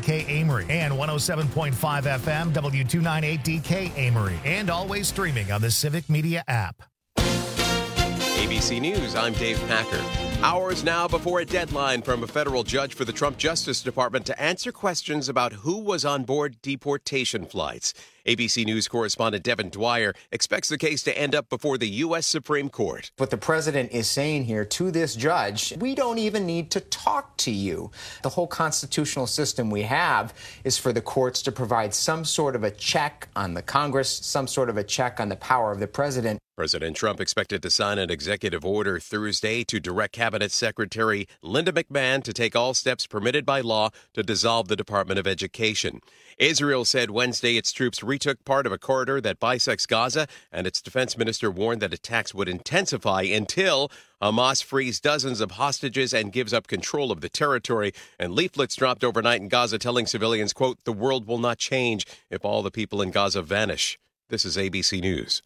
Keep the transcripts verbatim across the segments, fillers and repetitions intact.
K Amory and one oh seven point five F M W two ninety-eight D K Amory, and always streaming on the Civic Media app. A B C News, I'm Dave Packer. Hours now before a deadline from a federal judge for the Trump Justice Department to answer questions about who was on board deportation flights. A B C News correspondent Devin Dwyer expects the case to end up before the U S Supreme Court. What the president is saying here to this judge, we don't even need to talk to you. The whole constitutional system we have is for the courts to provide some sort of a check on the Congress, some sort of a check on the power of the president. President Trump expected to sign an executive order Thursday to direct Cabinet Secretary Linda McMahon to take all steps permitted by law to dissolve the Department of Education. Israel said Wednesday its troops retook part of a corridor that bisects Gaza, and its defense minister warned that attacks would intensify until Hamas frees dozens of hostages and gives up control of the territory. And leaflets dropped overnight in Gaza telling civilians, quote, "The world will not change if all the people in Gaza vanish." This is A B C News.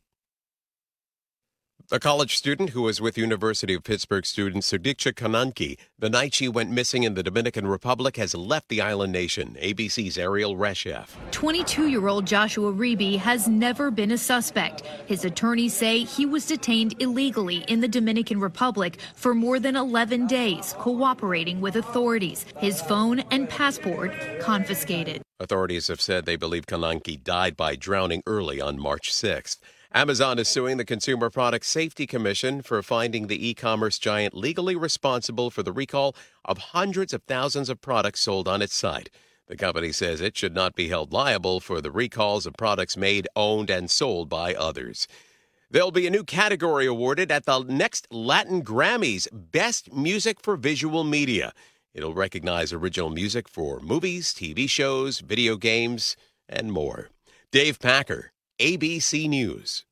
A college student who was with University of Pittsburgh student Sudiksha Kananki the night she went missing in the Dominican Republic has left the island nation. A B C's Ariel Reshef. twenty-two-year-old Joshua Reeby has never been a suspect. His attorneys say he was detained illegally in the Dominican Republic for more than eleven days, cooperating with authorities. His phone and passport confiscated. Authorities have said they believe Kananki died by drowning early on March sixth. Amazon is suing the Consumer Product Safety Commission for finding the e-commerce giant legally responsible for the recall of hundreds of thousands of products sold on its site. The company says it should not be held liable for the recalls of products made, owned, and sold by others. There'll be a new category awarded at the next Latin Grammys, Best Music for Visual Media. It'll recognize original music for movies, T V shows, video games, and more. Dave Packer, A B C News.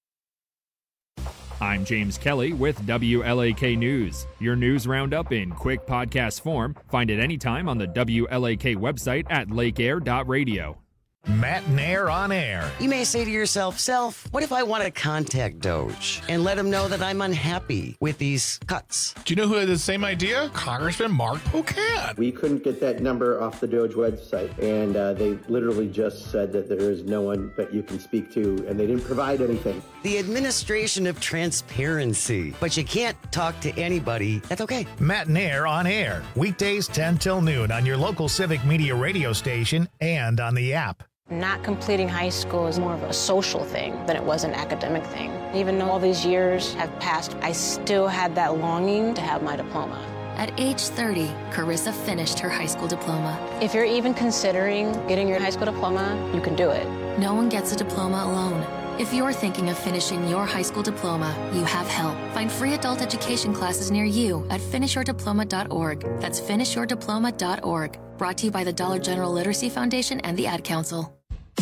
I'm James Kelly with W L A K News. Your news roundup in quick podcast form. Find it anytime on the W L A K website at lake air dot radio. Matt and Air on Air. You may say to yourself, Self, what if I want to contact Doge and let him know that I'm unhappy with these cuts? Do you know who had the same idea? Congressman Mark Pocan. We couldn't get that number off the Doge website, and uh, they literally just said that there is no one that you can speak to, and they didn't provide anything. The administration of transparency. But you can't talk to anybody. That's okay. Matt and Air on Air. Weekdays ten till noon on your local Civic Media radio station and on the app. Not completing high school is more of a social thing than it was an academic thing. Even though all these years have passed, I still had that longing to have my diploma. At age thirty, Carissa finished her high school diploma. If you're even considering getting your high school diploma, you can do it. No one gets a diploma alone. If you're thinking of finishing your high school diploma, you have help. Find free adult education classes near you at finish your diploma dot org. That's finish your diploma dot org. Brought to you by the Dollar General Literacy Foundation and the Ad Council.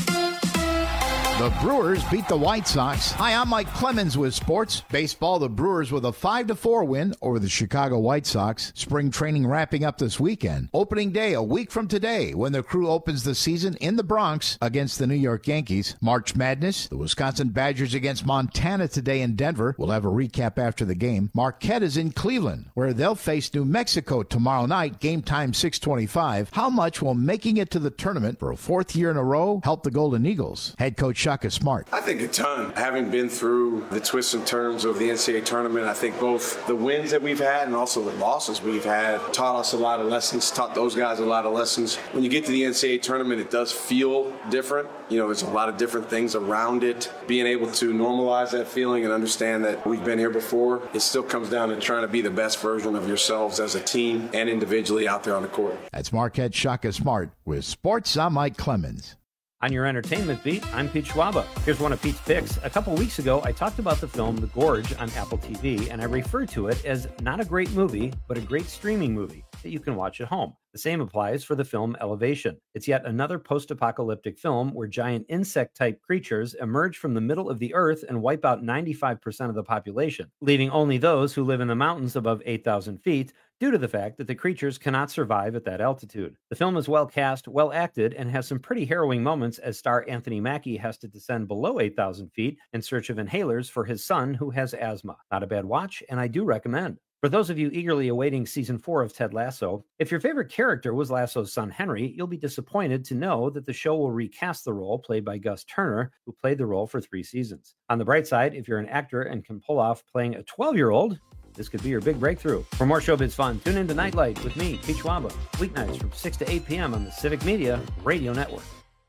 The Brewers beat the White Sox. Hi, I'm Mike Clemens with sports. Baseball, the Brewers with a five to four win over the Chicago White Sox. Spring training wrapping up this weekend. Opening day a week from today when the Crew opens the season in the Bronx against the New York Yankees. March Madness, the Wisconsin Badgers against Montana today in Denver. We'll have a recap after the game. Marquette is in Cleveland, where they'll face New Mexico tomorrow night. Game time six twenty-five. How much will making it to the tournament for a fourth year in a row help the Golden Eagles? Head coach Shaka Smart. I think a ton. Having been through the twists and turns of the N C double A tournament, I think both the wins that we've had and also the losses we've had taught us a lot of lessons, taught those guys a lot of lessons. When you get to the N C double A tournament, it does feel different. You know, there's a lot of different things around it. Being able to normalize that feeling and understand that we've been here before, it still comes down to trying to be the best version of yourselves as a team and individually out there on the court. That's Marquette Shaka Smart with sports. I'm Mike Clemens. On your entertainment beat, I'm Pete Schwaba. Here's one of Pete's picks. A couple weeks ago, I talked about the film The Gorge on Apple T V, and I referred to it as not a great movie, but a great streaming movie that you can watch at home. The same applies for the film Elevation. It's yet another post-apocalyptic film where giant insect-type creatures emerge from the middle of the earth and wipe out ninety-five percent of the population, leaving only those who live in the mountains above eight thousand feet due to the fact that the creatures cannot survive at that altitude. The film is well cast, well acted, and has some pretty harrowing moments as star Anthony Mackie has to descend below eight thousand feet in search of inhalers for his son who has asthma. Not a bad watch, and I do recommend. For those of you eagerly awaiting season four of Ted Lasso, if your favorite character was Lasso's son Henry, you'll be disappointed to know that the show will recast the role played by Gus Turner, who played the role for three seasons. On the bright side, if you're an actor and can pull off playing a twelve-year-old, this could be your big breakthrough. For more showbiz fun, tune in to Nightlight with me, Pete Schwaba, weeknights from six to eight p.m. on the Civic Media Radio Network.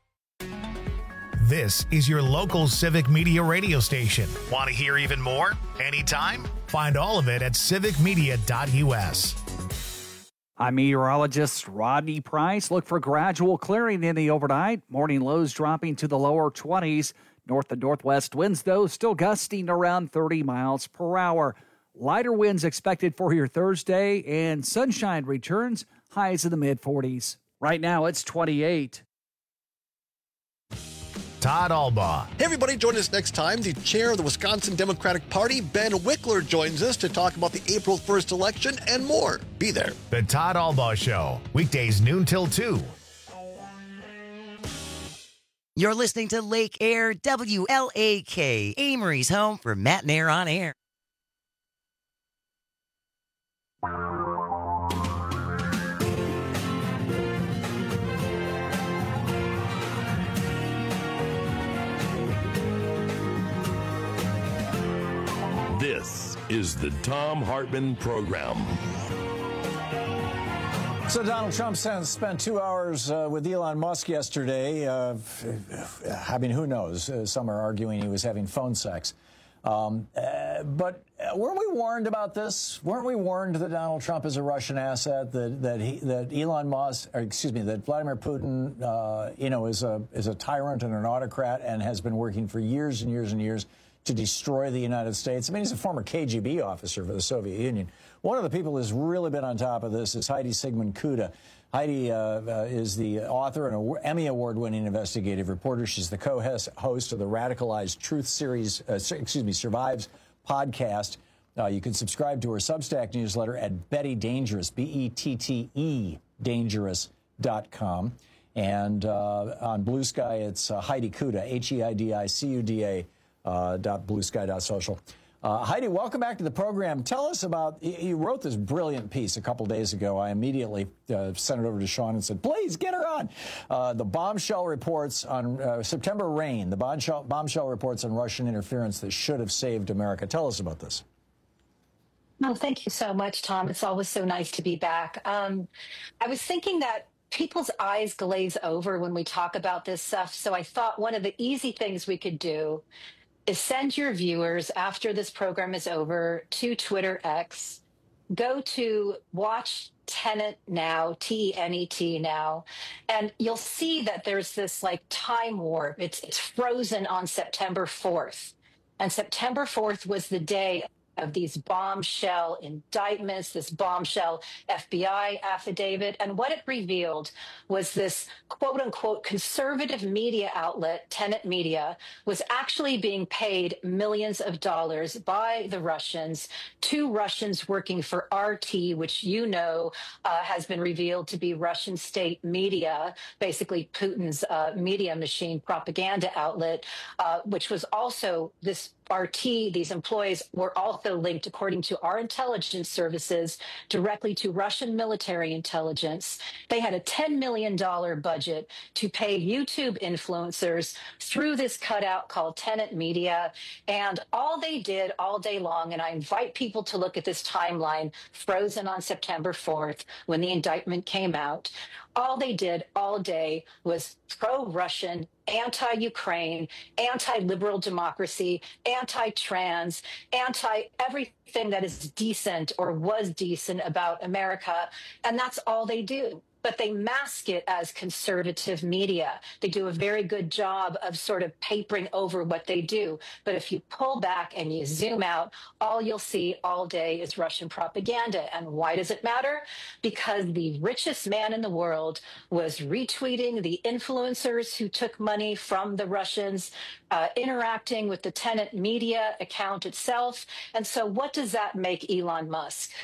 This is your local Civic Media radio station. Want to hear even more? Anytime? Find all of it at civic media dot u s. I'm meteorologist Rodney Price. Look for gradual clearing in the overnight. Morning lows dropping to the lower twenties. North and northwest winds, though, still gusting around thirty miles per hour. Lighter winds expected for your Thursday, and sunshine returns, highs in the mid-forties. Right now, it's twenty-eight. Todd Albaugh. Hey, everybody, join us next time. The chair of the Wisconsin Democratic Party, Ben Wickler, joins us to talk about the April first election and more. Be there. The Todd Albaugh Show, weekdays noon till two. You're listening to Lake Air W L A K, Amory's home for Matt and Air on Air. This is the Thom Hartmann Program. So Donald Trump spent two hours uh, with Elon Musk yesterday. Uh, I mean, who knows? Uh, some are arguing he was having phone sex. Um, uh, but weren't we warned about this? Weren't we warned that Donald Trump is a Russian asset? That that he, that Elon Musk, or excuse me, that Vladimir Putin, uh, you know, is a is a tyrant and an autocrat and has been working for years and years and years to destroy the United States. I mean, he's a former K G B officer for the Soviet Union. One of the people who's really been on top of this is Heidi Sigmund Kuda. Heidi uh, uh, is the author and an Emmy Award-winning investigative reporter. She's the co-host of the Radicalized Truth series, uh, excuse me, Survives podcast. Uh, you can subscribe to her Substack newsletter at Betty Dangerous, B E T T E, dangerous dot com. And uh, on Blue Sky, it's uh, Heidi Kuda, H E I D I C U D A, uh, dot blue sky dot social. Uh, Heidi, welcome back to the program. Tell us about, you wrote this brilliant piece a couple days ago. I immediately uh, sent it over to Sean and said, please get her on. Uh, the bombshell reports on uh, September rain, the bombshell, bombshell reports on Russian interference that should have saved America. Tell us about this. Well, thank you so much, Tom. It's always so nice to be back. Um, I was thinking that people's eyes glaze over when we talk about this stuff. So I thought one of the easy things we could do is send your viewers after this program is over to Twitter X, go to Watch Tenet Now, T E N E T now, and you'll see that there's this like time warp. It's, it's frozen on September fourth. And September fourth was the day of these bombshell indictments, this bombshell F B I affidavit. And what it revealed was this quote unquote conservative media outlet, Tenet Media, was actually being paid millions of dollars by the Russians to Russians working for R T, which you know uh, has been revealed to be Russian state media, basically Putin's uh, media machine propaganda outlet, uh, which was also this R T, these employees were also linked, according to our intelligence services, directly to Russian military intelligence. They had a ten million dollars budget to pay YouTube influencers through this cutout called Tenet Media. And all they did all day long, and I invite people to look at this timeline, frozen on September fourth, when the indictment came out, all they did all day was pro-Russian, anti-Ukraine, anti-liberal democracy, anti-trans, anti-everything that is decent or was decent about America. And that's all they do. But they mask it as conservative media. They do a very good job of sort of papering over what they do. But if you pull back and you zoom out, all you'll see all day is Russian propaganda. And why does it matter? Because the richest man in the world was retweeting the influencers who took money from the Russians, uh, interacting with the Tenet Media account itself. And so what does that make Elon Musk, who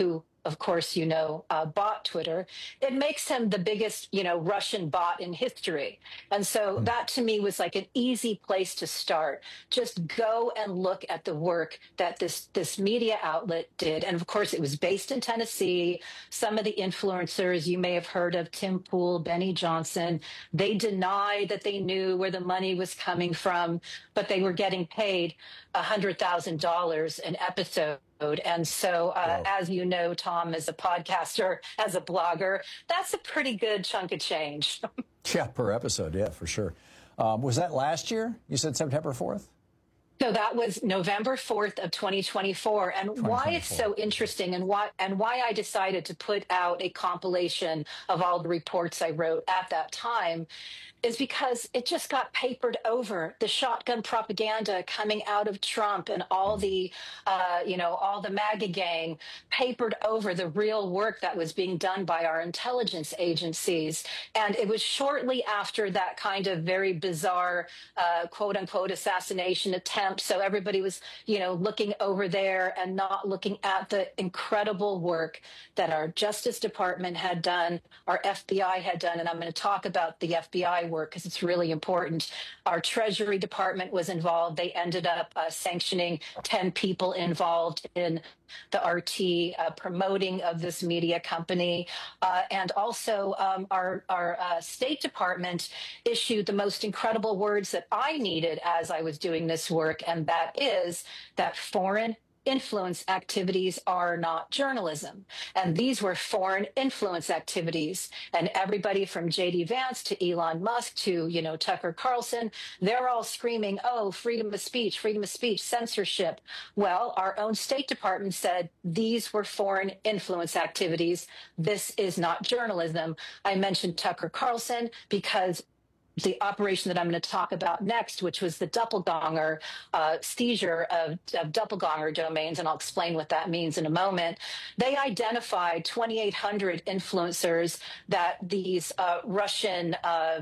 of course, you know, uh, bought Twitter, it makes him the biggest, you know, Russian bot in history. And so that to me was like an easy place to start. Just go and look at the work that this, this media outlet did. And of course, it was based in Tennessee. Some of the influencers you may have heard of, Tim Pool, Benny Johnson, they denied that they knew where the money was coming from, but they were getting paid one hundred thousand dollars an episode. And so, uh, wow. as you know, Tom, as a podcaster, as a blogger, that's a pretty good chunk of change. Yeah, per episode. Yeah, for sure. Um, was that last year? You said September fourth? So that was November fourth of twenty twenty-four. And why it's so interesting and why and why I decided to put out a compilation of all the reports I wrote at that time is because it just got papered over. The shotgun propaganda coming out of Trump and all the, uh, you know, all the MAGA gang papered over the real work that was being done by our intelligence agencies. And it was shortly after that kind of very bizarre, uh, quote unquote, assassination attempt. So everybody was, you know, looking over there and not looking at the incredible work that our Justice Department had done, our F B I had done. And I'm going to talk about the F B I work because it's really important. Our Treasury Department was involved. They ended up uh, sanctioning ten people involved in the R T uh, promoting of this media company. Uh, and also um, our, our uh, State Department issued the most incredible words that I needed as I was doing this work, and that is that foreign influence activities are not journalism. And these were foreign influence activities. And everybody from J D Vance to Elon Musk to, you know, Tucker Carlson, they're all screaming, oh, freedom of speech, freedom of speech, censorship. Well, our own State Department said these were foreign influence activities. This is not journalism. I mentioned Tucker Carlson because the operation that I'm going to talk about next, which was the Doppelganger uh, seizure of, of Doppelganger domains, and I'll explain what that means in a moment. They identified twenty-eight hundred influencers that these uh, Russian, uh,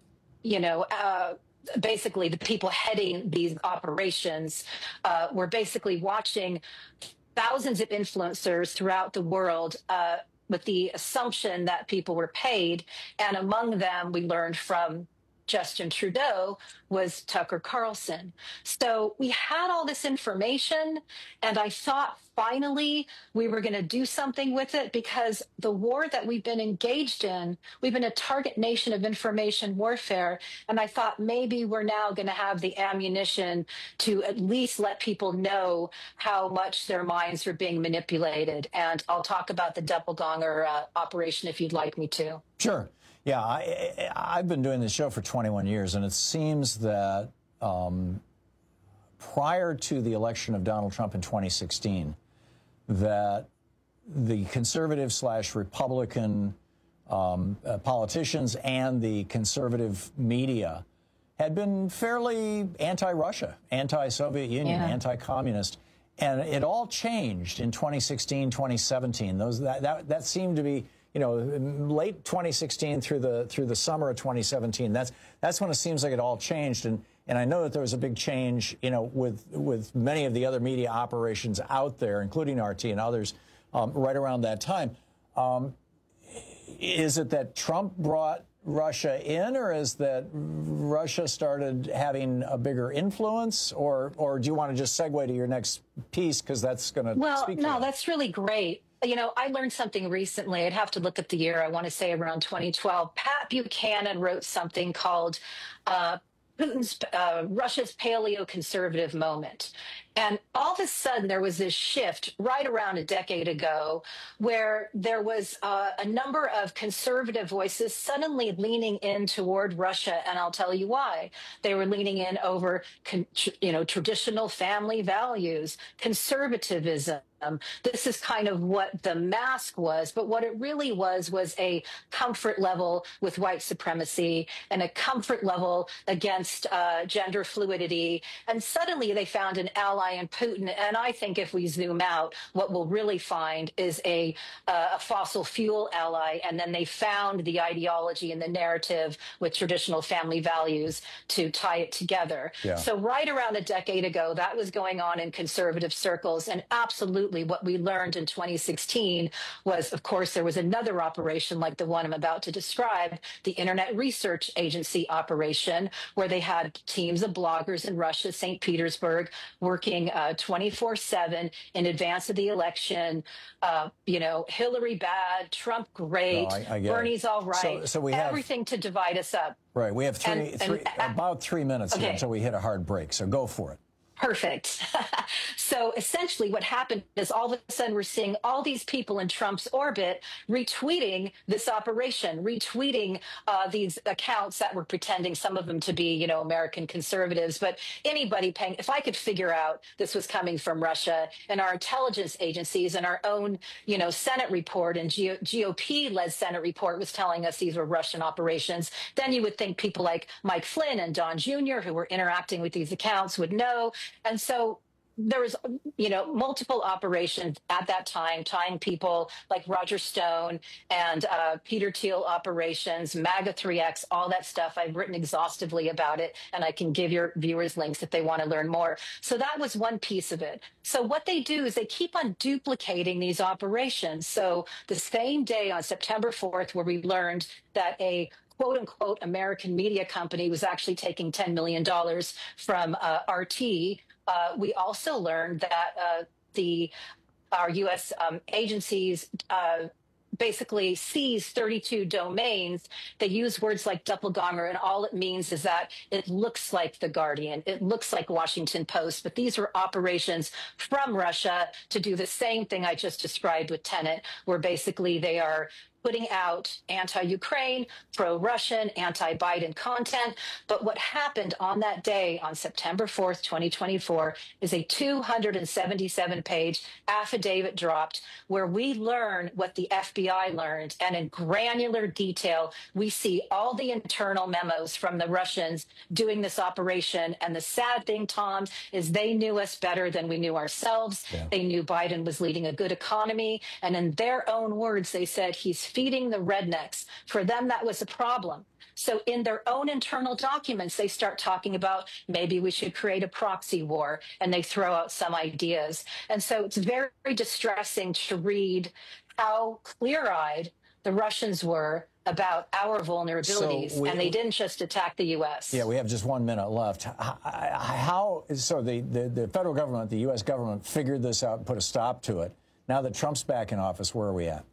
you know, uh, basically the people heading these operations uh, were basically watching thousands of influencers throughout the world uh, with the assumption that people were paid. And among them, we learned from Justin Trudeau was Tucker Carlson. So we had all this information, and I thought finally we were going to do something with it, because the war that we've been engaged in, we've been a target nation of information warfare, and I thought maybe we're now going to have the ammunition to at least let people know how much their minds are being manipulated. And I'll talk about the Doppelganger uh, operation if you'd like me to. Sure. Yeah, I, I've been doing this show for twenty-one years, and it seems that um, prior to the election of Donald Trump in twenty sixteen, that the conservative slash Republican um, uh, politicians and the conservative media had been fairly anti-Russia, anti-Soviet Union, yeah. anti-communist. And it all changed in twenty sixteen, twenty seventeen. Those that, that, that seemed to be, you know, late twenty sixteen through the through the summer of twenty seventeen. That's that's when it seems like it all changed. And and I know that there was a big change, you know, with with many of the other media operations out there, including R T and others, um, right around that time. Um, is it that Trump brought Russia in, or is that Russia started having a bigger influence, or or do you want to just segue to your next piece, because that's going to well, speak to no, that. That's really great. You know, I learned something recently. I'd have to look at the year. I want to say around twenty twelve. Pat Buchanan wrote something called uh, Putin's uh, Russia's paleoconservative moment. And all of a sudden, there was this shift right around a decade ago where there was uh, a number of conservative voices suddenly leaning in toward Russia. And I'll tell you why. They were leaning in over, you know, traditional family values, conservatism. Um, this is kind of what the mask was, but what it really was was a comfort level with white supremacy and a comfort level against uh, gender fluidity. And suddenly they found an ally ally in Putin. And I think if we zoom out, what we'll really find is a, uh, a fossil fuel ally. And then they found the ideology and the narrative with traditional family values to tie it together. Yeah. So right around a decade ago, that was going on in conservative circles. And absolutely what we learned in twenty sixteen was, of course, there was another operation like the one I'm about to describe, the Internet Research Agency operation, where they had teams of bloggers in Russia, Saint Petersburg, working uh, twenty-four seven in advance of the election. Uh, you know, Hillary bad, Trump great, No, I- I get it. Bernie's all right. So- so we have- everything to divide us up. Right. We have three, And- three and- about three minutes here Okay. until we hit a hard break. So go for it. Perfect. So essentially what happened is all of a sudden we're seeing all these people in Trump's orbit retweeting this operation, retweeting uh, these accounts that were pretending, some of them to be, you know, American conservatives, but anybody paying, if I could figure out this was coming from Russia and our intelligence agencies and our own, you know, Senate report and G O P-led Senate report was telling us these were Russian operations, then you would think people like Mike Flynn and Don Junior, who were interacting with these accounts, would know. And so there was, you know, multiple operations at that time, tying people like Roger Stone and uh, Peter Thiel operations, MAGA three X, all that stuff. I've written exhaustively about it, and I can give your viewers links if they want to learn more. So that was one piece of it. So what they do is they keep on duplicating these operations. So the same day on September fourth, where we learned that a quote unquote American media company was actually taking ten million dollars from uh, R T. Uh, we also learned that uh, the our U S um, agencies uh, basically seized thirty-two domains. They use words like doppelganger, and all it means is that it looks like The Guardian, it looks like Washington Post, but these were operations from Russia to do the same thing I just described with Tenet, where basically they are putting out anti-Ukraine, pro-Russian, anti-Biden content. But what happened on that day, on September fourth, twenty twenty-four, is a two hundred seventy-seven page affidavit dropped where we learn what the F B I learned. And in granular detail, we see all the internal memos from the Russians doing this operation. And the sad thing, Tom, is they knew us better than we knew ourselves. Yeah. They knew Biden was leading a good economy. And in their own words, they said he's feeding the rednecks. For them, that was a problem. So in their own internal documents, they start talking about maybe we should create a proxy war, and they throw out some ideas. And so it's very distressing to read how clear-eyed the Russians were about our vulnerabilities, So we- and they didn't just attack the U S. Yeah, we have just one minute left. How, so the, the, the federal government, the U S government figured this out and put a stop to it. Now that Trump's back in office, where are we at?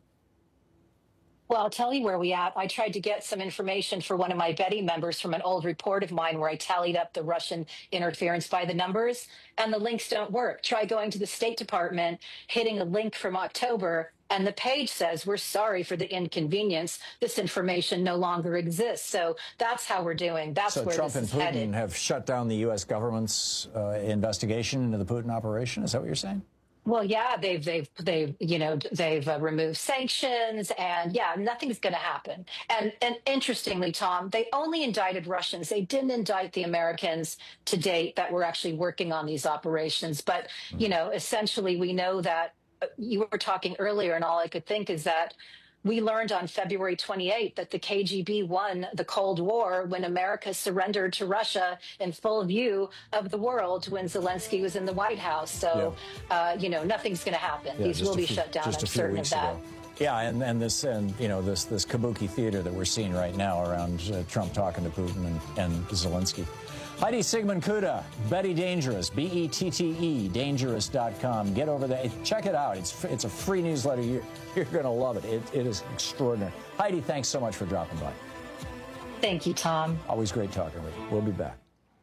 Well, I'll tell you where we at. I tried to get some information for one of my Betty members from an old report of mine where I tallied up the Russian interference by the numbers, and the links don't work. Try going to the State Department, hitting a link from October, and the page says, we're sorry for the inconvenience. This information no longer exists. So that's how we're doing. That's so where Trump this and is Putin headed. have shut down the U S government's uh, investigation into the Putin operation. Is that what you're saying? Well, yeah, they've, they've, they've, you know, they've uh, removed sanctions, and yeah, nothing's going to happen. And, and interestingly, Tom, they only indicted Russians. They didn't indict the Americans to date that were actually working on these operations. But, you know, essentially, we know that uh, you were talking earlier, and all I could think is that we learned on February twenty-eighth that the K G B won the Cold War when America surrendered to Russia in full view of the world when Zelensky was in the White House. So, uh, you know, nothing's going to happen. Yeah, These just will a be few- shut down. just I'm a few certain of weeks that. ago. Yeah, and, and this and you know this this kabuki theater that we're seeing right now around uh, Trump talking to Putin and, and Zelensky. Heidi Sigmund Kuda, Betty Dangerous, B E T T E, dangerous dot com. Get over there. Check it out. It's it's a free newsletter. You're, you're going to love it. it. It is extraordinary. Heidi, thanks so much for dropping by. Thank you, Tom. Always great talking with you. We'll be back.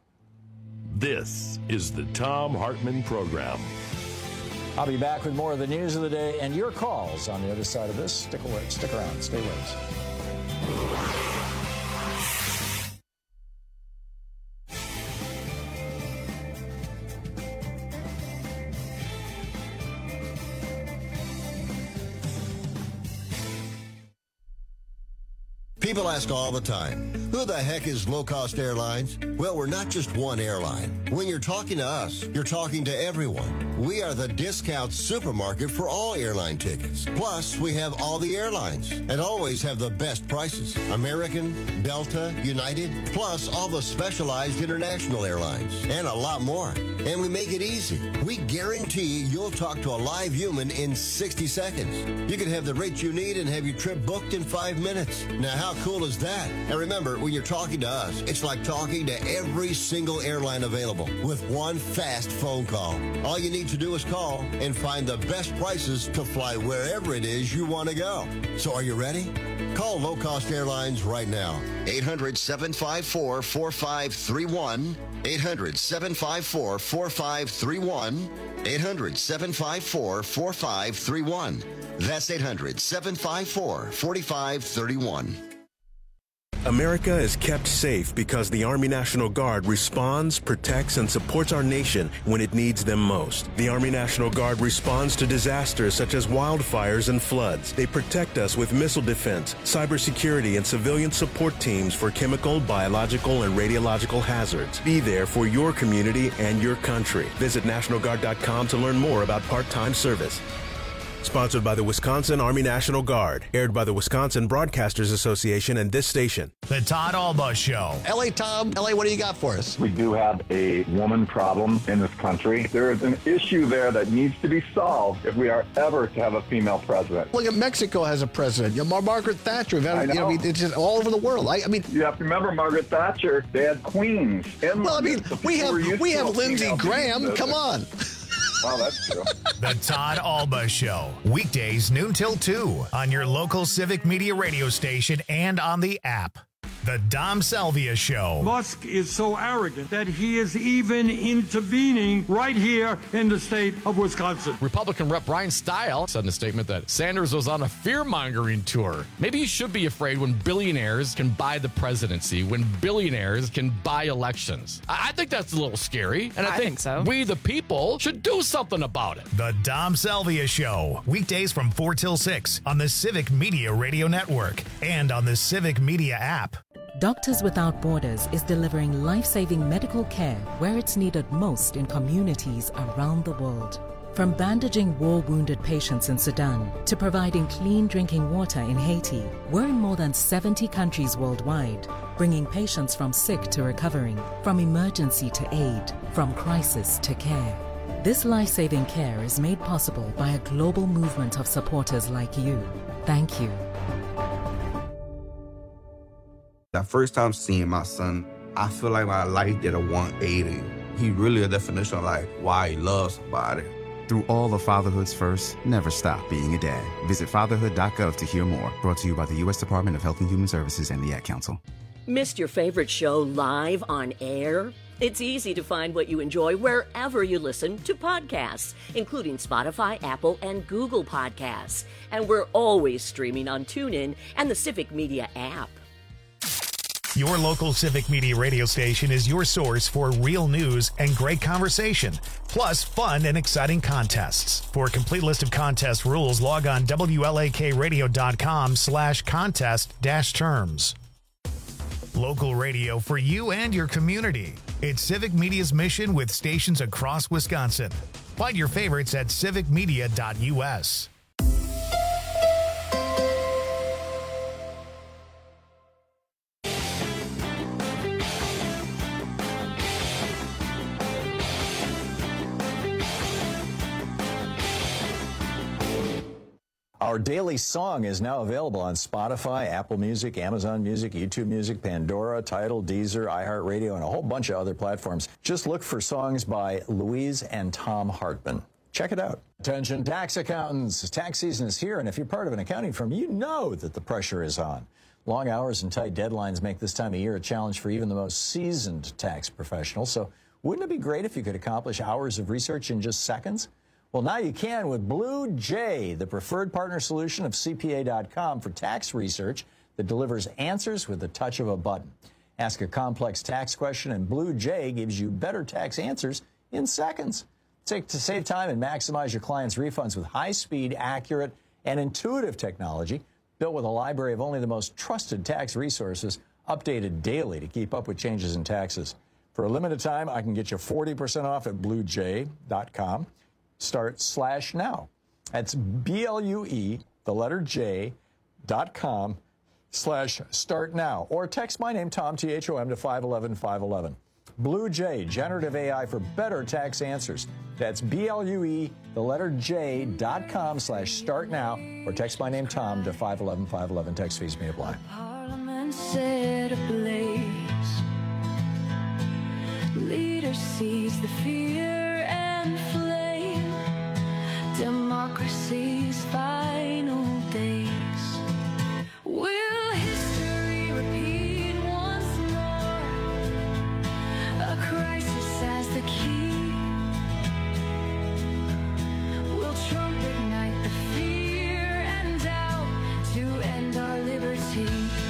This is the Thom Hartmann Program. I'll be back with more of the news of the day and your calls on the other side of this. Stick, away, stick around. Stay with us. People ask all the time, who the heck is Low Cost Airlines? Well, we're not just one airline. When you're talking to us, you're talking to everyone. We are the discount supermarket for all airline tickets. Plus, we have all the airlines and always have the best prices. American, Delta, United, plus all the specialized international airlines and a lot more. And we make it easy. We guarantee you'll talk to a live human in sixty seconds. You can have the rate you need and have your trip booked in five minutes. Now, how cool is that? And remember, when you're talking to us, it's like talking to every single airline available with one fast phone call. All you need to do is call and find the best prices to fly wherever it is you want to go. So are you ready? Call Low Cost Airlines right now. eight hundred, seven five four, four five three one. eight hundred, seven five four, four five three one. eight hundred, seven five four, four five three one. That's eight hundred, seven five four, four five three one. America is kept safe because the Army National Guard responds, protects, and supports our nation when it needs them most. The Army National Guard responds to disasters such as wildfires and floods. They protect us with missile defense, cybersecurity, and civilian support teams for chemical, biological, and radiological hazards. Be there for your community and your country. Visit National Guard dot com to learn more about part-time service. Sponsored by the Wisconsin Army National Guard. Aired by the Wisconsin Broadcasters Association and this station. The Todd Alba Show. L A Tom, L A, what do you got for us? We do have a woman problem in this country. There is an issue there that needs to be solved if we are ever to have a female president. Look at Mexico has a president. You know, Margaret Thatcher. We've had, I know. You know, it's just all over the world. I, I mean, you have to remember Margaret Thatcher. They had queens. And well, I mean, we have we have Lindsey Graham. Come on. Wow, that's true. The Todd Alba Show. Weekdays noon till two on your local Civic Media radio station and on the app. The Dom Salvia Show. Musk is so arrogant that he is even intervening right here in the state of Wisconsin. Republican Rep Brian Stile said in a statement that Sanders was on a fear-mongering tour. Maybe he should be afraid when billionaires can buy the presidency, when billionaires can buy elections. I, I think that's a little scary, and I, I think, think so. we, the people, should do something about it. The Dom Salvia Show. Weekdays from four till six on the Civic Media Radio Network and on the Civic Media app. Doctors Without Borders is delivering life-saving medical care where it's needed most in communities around the world. From bandaging war-wounded patients in Sudan to providing clean drinking water in Haiti, we're in more than seventy countries worldwide, bringing patients from sick to recovering, from emergency to aid, from crisis to care. This life-saving care is made possible by a global movement of supporters like you. Thank you. That first time seeing my son, I feel like my life did a one eighty. He really a definition of like why he loves somebody. Through all of fatherhood's first, never stop being a dad. Visit fatherhood dot gov to hear more. Brought to you by the U S Department of Health and Human Services and the Ad Council. Missed your favorite show live on air? It's easy to find what you enjoy wherever you listen to podcasts, including Spotify, Apple, and Google Podcasts. And we're always streaming on TuneIn and the Civic Media app. Your local Civic Media radio station is your source for real news and great conversation, plus fun and exciting contests. For a complete list of contest rules, log on W L A K radio dot com slash contest dash terms. Local radio for you and your community. It's Civic Media's mission with stations across Wisconsin. Find your favorites at civic media dot U S. Our daily song is now available on Spotify, Apple Music, Amazon Music, YouTube Music, Pandora, Tidal, Deezer, iHeartRadio, and a whole bunch of other platforms. Just look for songs by Louise and Tom Hartman. Check it out. Attention tax accountants. Tax season is here, and if you're part of an accounting firm, you know that the pressure is on. Long hours and tight deadlines make this time of year a challenge for even the most seasoned tax professionals. So wouldn't it be great if you could accomplish hours of research in just seconds? Well, now you can with Blue Jay, the preferred partner solution of C P A dot com for tax research that delivers answers with the touch of a button. Ask a complex tax question, and Blue Jay gives you better tax answers in seconds. Take to save time and maximize your clients' refunds with high-speed, accurate, and intuitive technology built with a library of only the most trusted tax resources, updated daily to keep up with changes in taxes. For a limited time, I can get you forty percent off at blue jay dot com. Start slash now. That's B L U E, the letter J, dot com slash start now. Or text my name, Tom, T H O M, to five one one five one one. Blue Jay, generative A I for better tax answers. That's B L U E, the letter J, dot com slash start now. Or text my name, Tom, to five one one five one one. Text fees may apply. Parliament set ablaze. Leader sees the fear and flame. Democracy's final days. Will history repeat once more? A crisis as the key. Will Trump ignite the fear and doubt to end our liberty?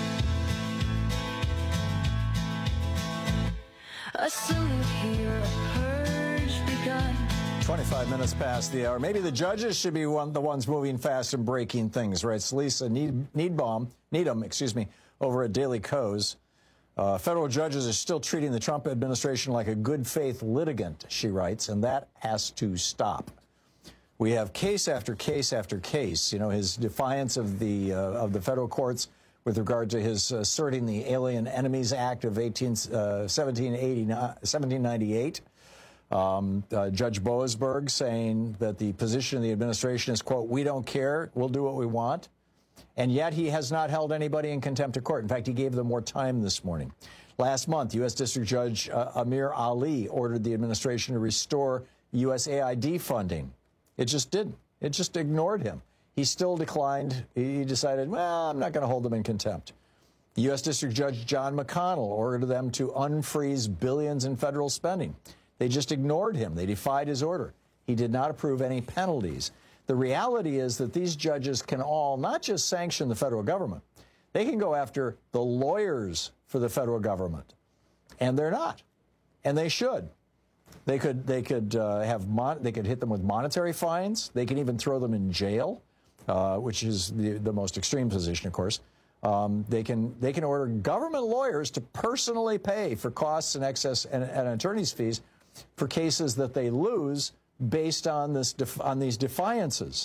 A salute here, a purge begun. twenty-five minutes past the hour. Maybe the judges should be one, the ones moving fast and breaking things, right? It's Lisa Need, Needbaum, Needham, excuse me, over at Daily Kos. Uh, federal judges are still treating the Trump administration like a good faith litigant, she writes, and that has to stop. We have case after case after case. You know, his defiance of the uh, of the federal courts with regard to his asserting the Alien Enemies Act of seventeen ninety-eight. Um, uh, Judge Boasberg saying that the position of the administration is, quote, we don't care, we'll do what we want. And yet he has not held anybody in contempt of court. In fact, he gave them more time this morning. Last month, U S District Judge uh, Amir Ali ordered the administration to restore U S A I D funding. It just didn't. It just ignored him. He still declined. He decided, well, I'm not going to hold them in contempt. U S District Judge John McConnell ordered them to unfreeze billions in federal spending. They just ignored him. They defied his order. He did not approve any penalties. The reality is that these judges can all not just sanction the federal government, they can go after the lawyers for the federal government. And they're not. And they should. They could they could uh, have mon- they could hit them with monetary fines. They can even throw them in jail. Uh, which is the, the most extreme position, of course. Um, they can they can order government lawyers to personally pay for costs and excess and, and attorney's fees for cases that they lose based on this def- on these defiances.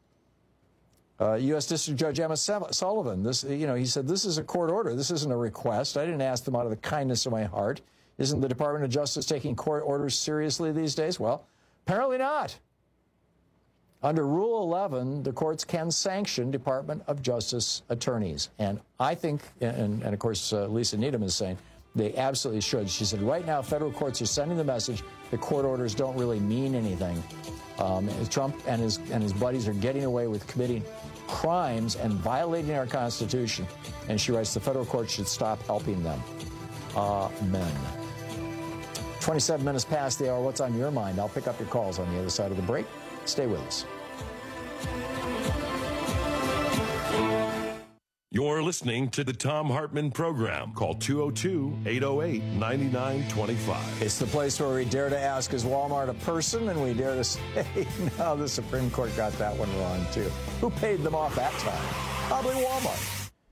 Uh, U S District Judge Emma Sullivan, this you know, he said this is a court order. This isn't a request. I didn't ask them out of the kindness of my heart. Isn't the Department of Justice taking court orders seriously these days? Well, apparently not. Under Rule eleven, the courts can sanction Department of Justice attorneys. And I think, and, and of course, uh, Lisa Needham is saying, they absolutely should. She said, right now, federal courts are sending the message that court orders don't really mean anything. Um, Trump and his, and his buddies are getting away with committing crimes and violating our Constitution. And she writes, the federal courts should stop helping them. Amen. twenty-seven minutes past the hour. What's on your mind? I'll pick up your calls on the other side of the break. Stay with us. You're listening to the Tom Hartman Program. Call two oh two, eight oh eight, nine nine two five. It's the place where we dare to ask, is Walmart a person? And we dare to say, no, the Supreme Court got that one wrong, too. Who paid them off that time? Probably Walmart.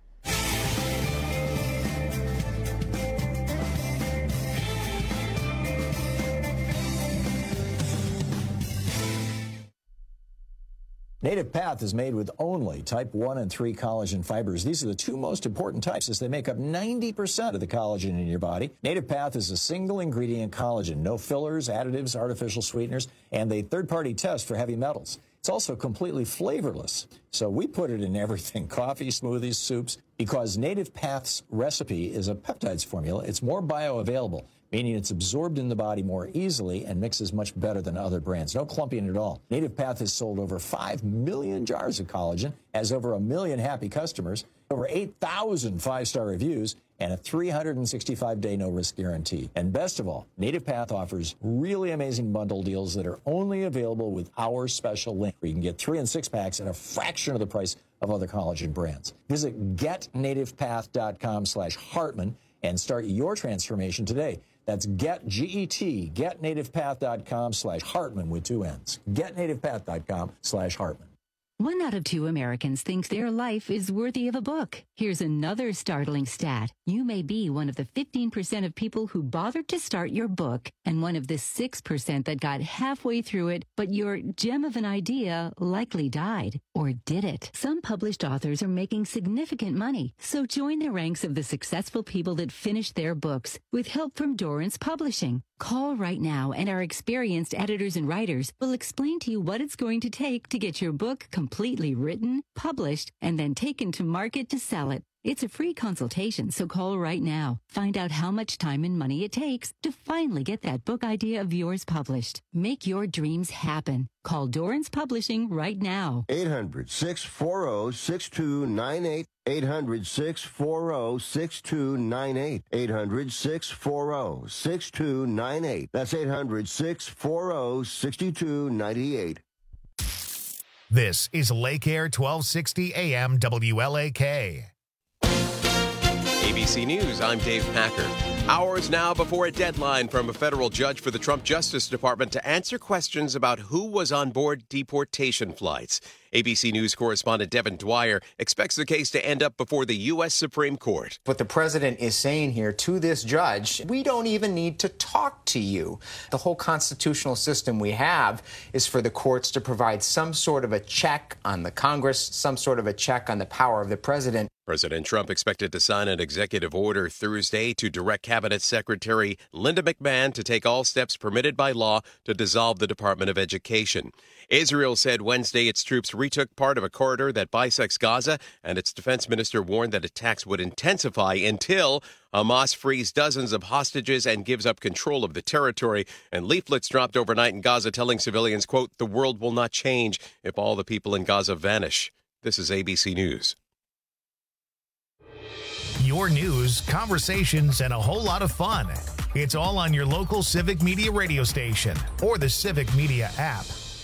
Native Path is made with only type one and three collagen fibers. These are the two most important types as they make up ninety percent of the collagen in your body. Native Path is a single ingredient collagen, no fillers, additives, artificial sweeteners, and a third-party test for heavy metals. It's also completely flavorless. So we put it in everything, coffee, smoothies, soups, because Native Path's recipe is a peptides formula. It's more bioavailable, meaning it's absorbed in the body more easily and mixes much better than other brands. No clumping at all. Native Path has sold over five million jars of collagen, has over a million happy customers, over eight thousand five-star reviews, and a three hundred sixty-five day no-risk guarantee. And best of all, Native Path offers really amazing bundle deals that are only available with our special link, where you can get three and six packs at a fraction of the price of other collagen brands. Visit getnativepath.com slash Hartman and start your transformation today. That's get, G E T, getnativepath.com slash Hartman with two N's. Getnativepath.com slash Hartman. One out of two Americans thinks their life is worthy of a book. Here's another startling stat. You may be one of the fifteen percent of people who bothered to start your book and one of the six percent that got halfway through it, but your gem of an idea likely died. Or did it? Some published authors are making significant money, so join the ranks of the successful people that finished their books with help from Dorrance Publishing. Call right now and our experienced editors and writers will explain to you what it's going to take to get your book completely written, published, and then taken to market to sell it. It's a free consultation, so call right now. Find out how much time and money it takes to finally get that book idea of yours published. Make your dreams happen. Call Dorrance Publishing right now. eight hundred, six four zero, six two nine eight. eight hundred, six four zero, six two nine eight. eight hundred, six four zero, six two nine eight. That's eight hundred, six four zero, six two nine eight. This is Lake Air twelve sixty A M W L A K. A B C News, I'm Dave Packard. Hours now before a deadline from a federal judge for the Trump Justice Department to answer questions about who was on board deportation flights. A B C News correspondent Devin Dwyer expects the case to end up before the U S Supreme Court. What the president is saying here to this judge, we don't even need to talk to you. The whole constitutional system we have is for the courts to provide some sort of a check on the Congress, some sort of a check on the power of the president. President Trump expected to sign an executive order Thursday to direct Cabinet Secretary Linda McMahon to take all steps permitted by law to dissolve the Department of Education. Israel said Wednesday its troops retook part of a corridor that bisects Gaza, and its defense minister warned that attacks would intensify until Hamas frees dozens of hostages and gives up control of the territory. And leaflets dropped overnight in Gaza telling civilians, quote, "The world will not change if all the people in Gaza vanish." This is A B C News. Your news, conversations, and a whole lot of fun. It's all on your local Civic Media radio station or the Civic Media app.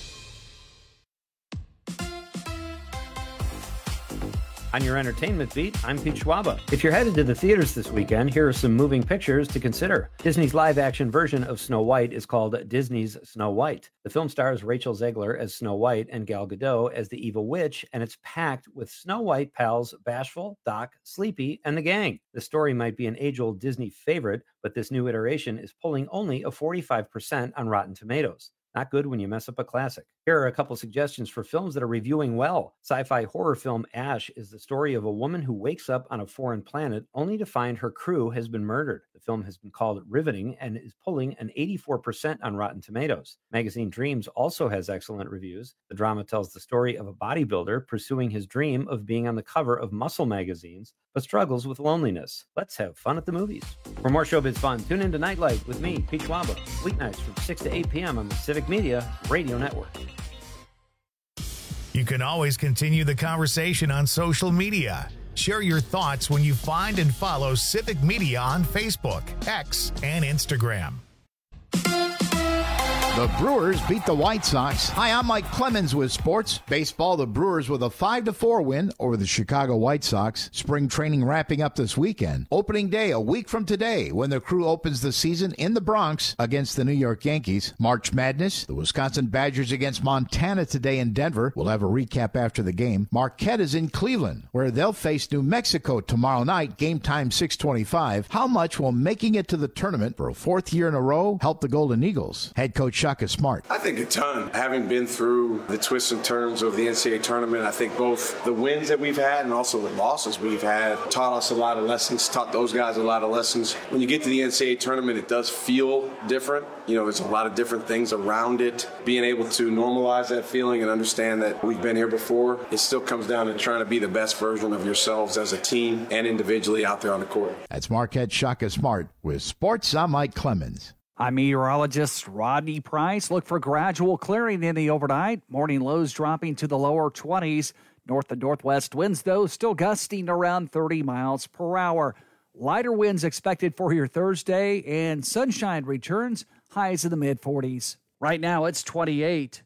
On your entertainment beat, I'm Pete Schwaba. If you're headed to the theaters this weekend, here are some moving pictures to consider. Disney's live-action version of Snow White is called Disney's Snow White. The film stars Rachel Zegler as Snow White and Gal Gadot as the evil witch, and it's packed with Snow White pals Bashful, Doc, Sleepy, and the gang. The story might be an age-old Disney favorite, but this new iteration is pulling only a forty-five percent on Rotten Tomatoes. Not good when you mess up a classic. Here are a couple suggestions for films that are reviewing well. Sci-fi horror film Ash is the story of a woman who wakes up on a foreign planet only to find her crew has been murdered. The film has been called riveting and is pulling an eighty-four percent on Rotten Tomatoes. Magazine Dreams also has excellent reviews. The drama tells the story of a bodybuilder pursuing his dream of being on the cover of muscle magazines, but struggles with loneliness. Let's have fun at the movies. For more showbiz fun, tune in to Nightlight with me, Pete Schwaba, weeknights from six to eight p.m. on the Civic Media Radio Network. You can always continue the conversation on social media. Share your thoughts when you find and follow Civic Media on Facebook, X, and Instagram. The Brewers beat the White Sox. Hi, I'm Mike Clemens with sports. Baseball, the Brewers with a five to four win over the Chicago White Sox. Spring training wrapping up this weekend. Opening day a week from today when the crew opens the season in the Bronx against the New York Yankees. March Madness, the Wisconsin Badgers against Montana today in Denver. We'll have a recap after the game. Marquette is in Cleveland, where they'll face New Mexico tomorrow night. Game time six twenty-five. How much will making it to the tournament for a fourth year in a row help the Golden Eagles? Head coach Shaka Smart. I think a ton. Having been through the twists and turns of the N C double A tournament, I think both the wins that we've had and also the losses we've had taught us a lot of lessons, taught those guys a lot of lessons. When you get to the N C double A tournament, it does feel different. You know, there's a lot of different things around it. Being able to normalize that feeling and understand that we've been here before, it still comes down to trying to be the best version of yourselves as a team and individually out there on the court. That's Marquette Shaka Smart with sports. I'm Mike Clemens. I'm meteorologist Rodney Price. Look for gradual clearing in the overnight. Morning lows dropping to the lower twenties. North and northwest winds, though, still gusting around thirty miles per hour. Lighter winds expected for your Thursday, and sunshine returns, highs in the mid-forties. Right now, it's twenty-eight.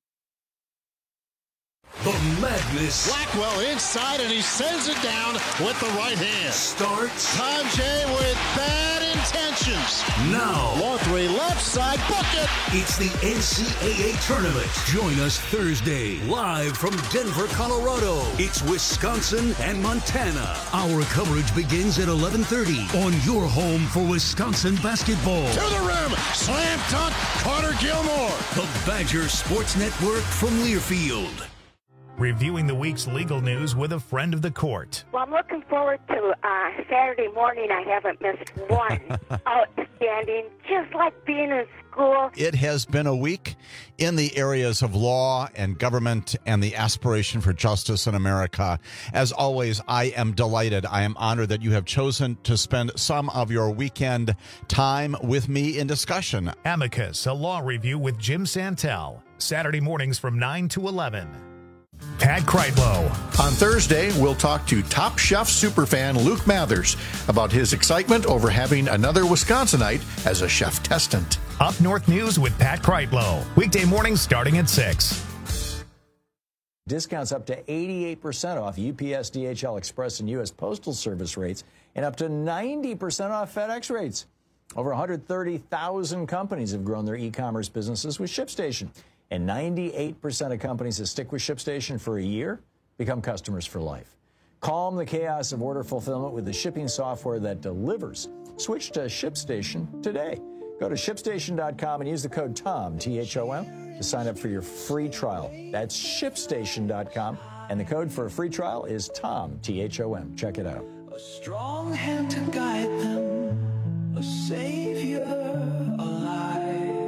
The madness. Blackwell inside, and he sends it down with the right hand. Starts. Tajay with bad intentions. dimensions. Now, Law three, left side, bucket. It's the N C double A tournament. Join us Thursday, live from Denver, Colorado. It's Wisconsin and Montana. Our coverage begins at eleven thirty on your home for Wisconsin basketball. To the rim, slam dunk, Carter Gilmore. The Badger Sports Network from Learfield. Reviewing the week's legal news with a friend of the court. Well, I'm looking forward to uh, Saturday morning. I haven't missed one. Outstanding, just like being in school. It has been a week in the areas of law and government and the aspiration for justice in America. As always, I am delighted. I am honored that you have chosen to spend some of your weekend time with me in discussion. Amicus, a law review with Jim Santel. Saturday mornings from nine to eleven. Pat Kreitlow. On Thursday, we'll talk to Top Chef superfan Luke Mathers about his excitement over having another Wisconsinite as a chef testant. Up North News with Pat Kreitlow. Weekday mornings starting at six. Discounts up to eighty-eight percent off U P S, D H L, Express, and U S Postal Service rates, and up to ninety percent off FedEx rates. Over one hundred thirty thousand companies have grown their e-commerce businesses with ShipStation. And ninety-eight percent of companies that stick with ShipStation for a year become customers for life. Calm the chaos of order fulfillment with the shipping software that delivers. Switch to ShipStation today. Go to ship station dot com and use the code TOM, T H O M, to sign up for your free trial. That's ship station dot com, and the code for a free trial is TOM, T H O M. Check it out. A strong hand to guide them, a savior alive.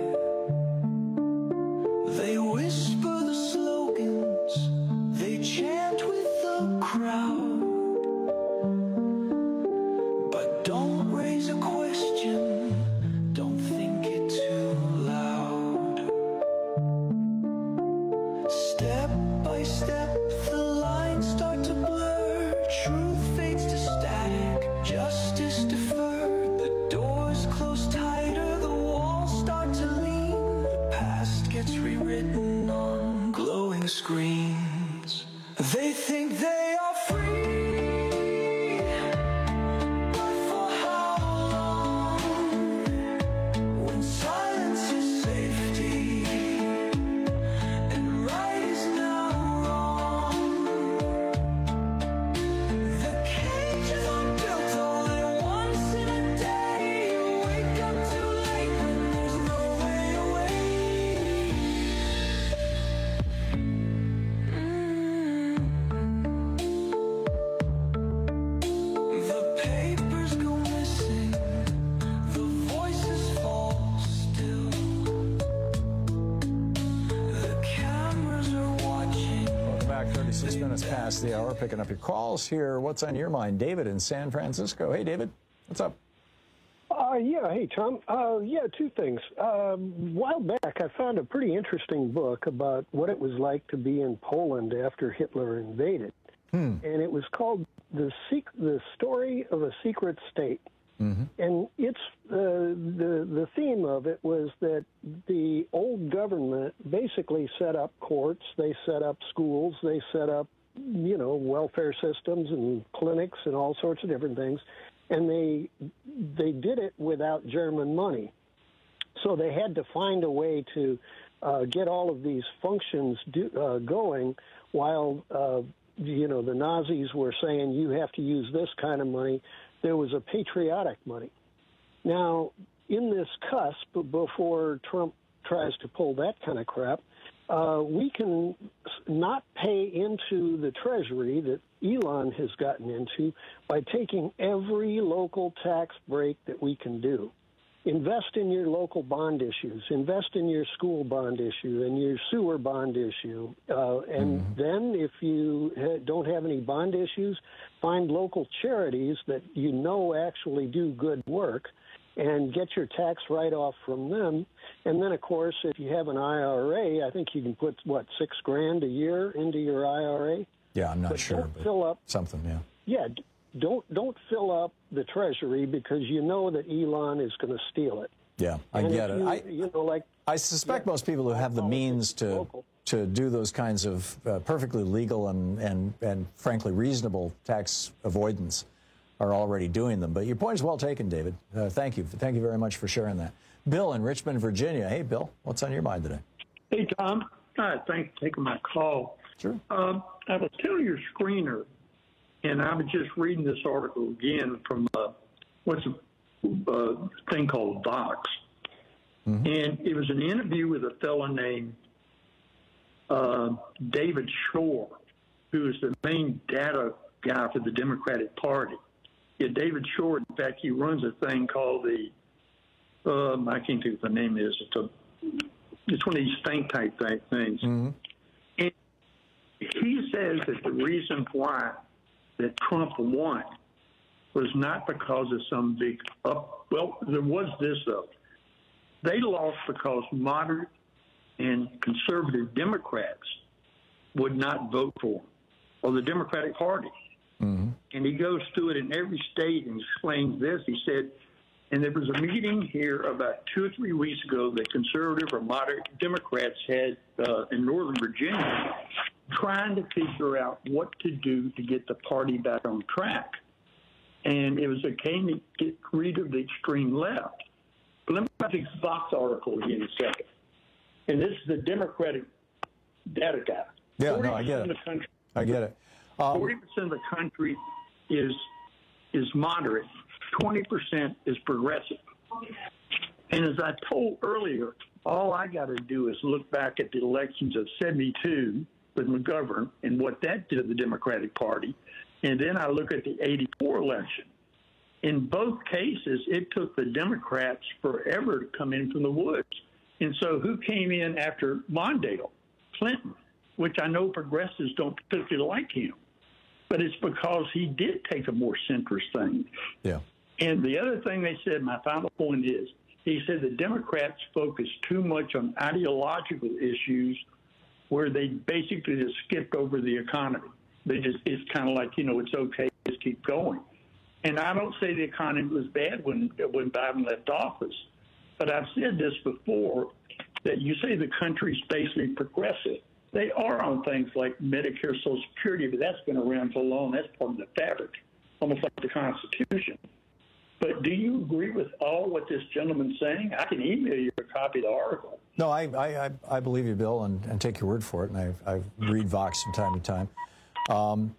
They whisper the slogans, they chant with the crowd, but don't raise a question, don't think it too loud. Step by step, the lines start to blur, truth fades to static, justice deferred, the doors close tighter, the walls start to lean, the past gets rewritten on glowing screens. They think they are free, but for how long? When silence is safety and right is now wrong. The cages are built all at once in a day. You wake up too late when there's no way away. The papers go missing, the voices fall still, the cameras are watching. Welcome back. thirty-six minutes past the hour. Picking up your calls here. What's on your mind? David in San Francisco. Hey, David. What's up? Uh, yeah, hey, Tom. Uh, yeah, two things. Um, a while back, I found a pretty interesting book about what it was like to be in Poland after Hitler invaded. Hmm. And it was called The Sec- The Story of a Secret State. Mm-hmm. And it's uh, the the theme of it was that the old government basically set up courts, they set up schools, they set up, you know, welfare systems and clinics and all sorts of different things, and they they did it without German money. So they had to find a way to uh, get all of these functions do, uh, going while uh, you know the Nazis were saying you have to use this kind of money. There was a patriotic money. Now, in this cusp, before Trump tries to pull that kind of crap, uh, we can not pay into the Treasury that Elon has gotten into by taking every local tax break that we can do. Invest in your local bond issues. Invest in your school bond issue and your sewer bond issue. Uh, and mm-hmm. then if you ha- don't have any bond issues, find local charities that you know actually do good work and get your tax write-off from them. And then, of course, if you have an I R A, I think you can put, what, six grand a year into your I R A? Yeah, I'm not but sure. Don't but fill up. Something, yeah. Yeah, don't don't fill up the Treasury because you know that Elon is going to steal it. Yeah, I and get it. You, I, you know, like I suspect yeah, most people who have the means to local. to do those kinds of uh, perfectly legal and, and, and frankly reasonable tax avoidance are already doing them. But your point is well taken, David. Uh, thank you. Thank you very much for sharing that. Bill in Richmond, Virginia. Hey, Bill, what's on your mind today? Hey, Tom. Hi, thanks for taking my call. Sure. Um, I was telling your screener, and I was just reading this article again from uh, what's a uh, thing called Vox. Mm-hmm. And it was an interview with a fellow named uh, David Shore, who is the main data guy for the Democratic Party. Yeah, David Shore, in fact, he runs a thing called the, um, I can't think what the name is. It's, a, it's one of these think tank type things. Mm-hmm. And he says that the reason why that Trump won was not because of some big up. Well, there was this, though. They lost because moderate and conservative Democrats would not vote for him, or the Democratic Party. Mm-hmm. And he goes through it in every state and explains this. He said, and there was a meeting here about two or three weeks ago that conservative or moderate Democrats had uh, in Northern Virginia trying to figure out what to do to get the party back on track. And it was a came to get rid of the extreme left. But let me go to the Fox article again in a second. And this is the Democratic data guy. Yeah, no, I get it. The country, I get it. Um, forty percent of the country is is moderate. twenty percent is progressive. And as I told earlier, all I got to do is look back at the elections of seventy-two with McGovern and what that did to the Democratic Party. And then I look at the eighty-four election. In both cases, it took the Democrats forever to come in from the woods. And so who came in after Mondale? Clinton, which I know progressives don't particularly like him. But it's because he did take a more centrist thing. Yeah. And the other thing they said, my final point is, he said the Democrats focus too much on ideological issues where they basically just skipped over the economy. They just, it's kind of like, you know, it's okay, just keep going. And I don't say the economy was bad when, when Biden left office, but I've said this before, that you say the country's basically progressive. They are on things like Medicare, Social Security, but that's been around for long. That's part of the fabric, almost like the Constitution. But do you agree with all what this gentleman's saying? I can email you a copy of the article. No, I I, I believe you, Bill, and, and take your word for it. And I, I read Vox from time to time. Um,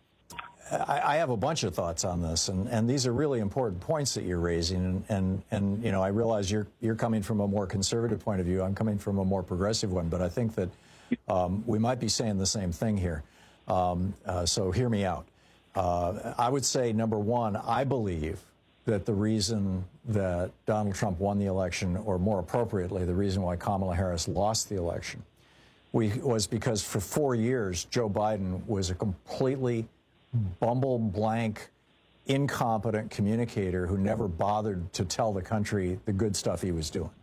I, I have a bunch of thoughts on this, and, and these are really important points that you're raising. And, and, and you know, I realize you're you're coming from a more conservative point of view. I'm coming from a more progressive one, but I think that um, we might be saying the same thing here. Um, uh, so hear me out. Uh, I would say, number one, I believe that the reason that Donald Trump won the election, or more appropriately, the reason why Kamala Harris lost the election, we, was because for four years, Joe Biden was a completely bumble blank, incompetent communicator who never bothered to tell the country the good stuff he was doing.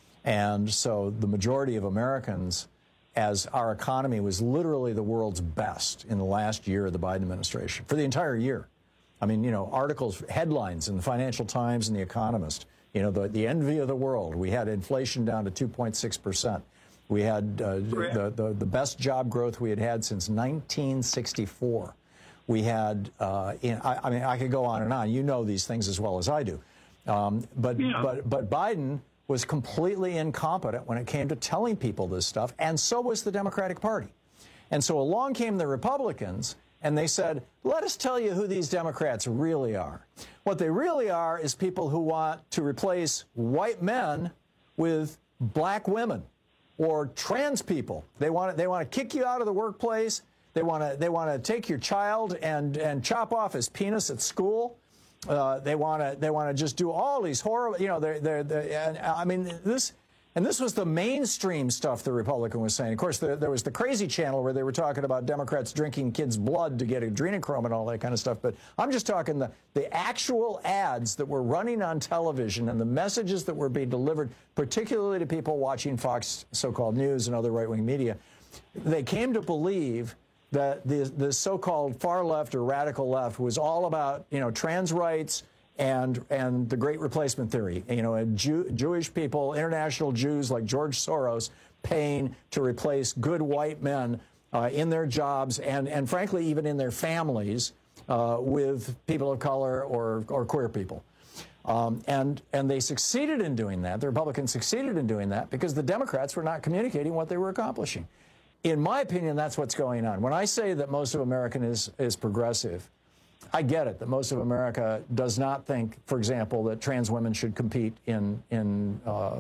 And so the majority of Americans, as our economy was literally the world's best in the last year of the Biden administration, for the entire year. I mean, you know, articles, headlines in the Financial Times and The Economist, you know, the, the envy of the world. We had inflation down to two point six percent. We had uh, the, the, the best job growth we had had since nineteen sixty-four. We had, uh, in, I, I mean, I could go on and on. You know these things as well as I do. Um, but, yeah. but, but Biden was completely incompetent when it came to telling people this stuff, and so was the Democratic Party. And so along came the Republicans, and they said, let us tell you who these Democrats really are. What they really are is people who want to replace white men with black women or trans people. They want to, they want to kick you out of the workplace. They want to they want to take your child and and chop off his penis at school. Uh, they want to they want to just do all these horrible, you know, they're they're, they're and, I mean this. And this was the mainstream stuff the Republican was saying. Of course, there, there was the crazy channel where they were talking about Democrats drinking kids' blood to get adrenochrome and all that kind of stuff. But I'm just talking the, the actual ads that were running on television and the messages that were being delivered, particularly to people watching Fox so-called news and other right-wing media. They came to believe that the, the so-called far left or radical left was all about, you know, trans rights, and and the Great Replacement Theory, you know, Jew, Jewish people, international Jews like George Soros paying to replace good white men uh, in their jobs and, and frankly, even in their families. uh, with people of color or, or queer people. Um, and, and they succeeded in doing that. The Republicans succeeded in doing that because the Democrats were not communicating what they were accomplishing. In my opinion, that's what's going on. When I say that most of America is, is progressive, I get it, that most of America does not think, for example, that trans women should compete in, in, uh,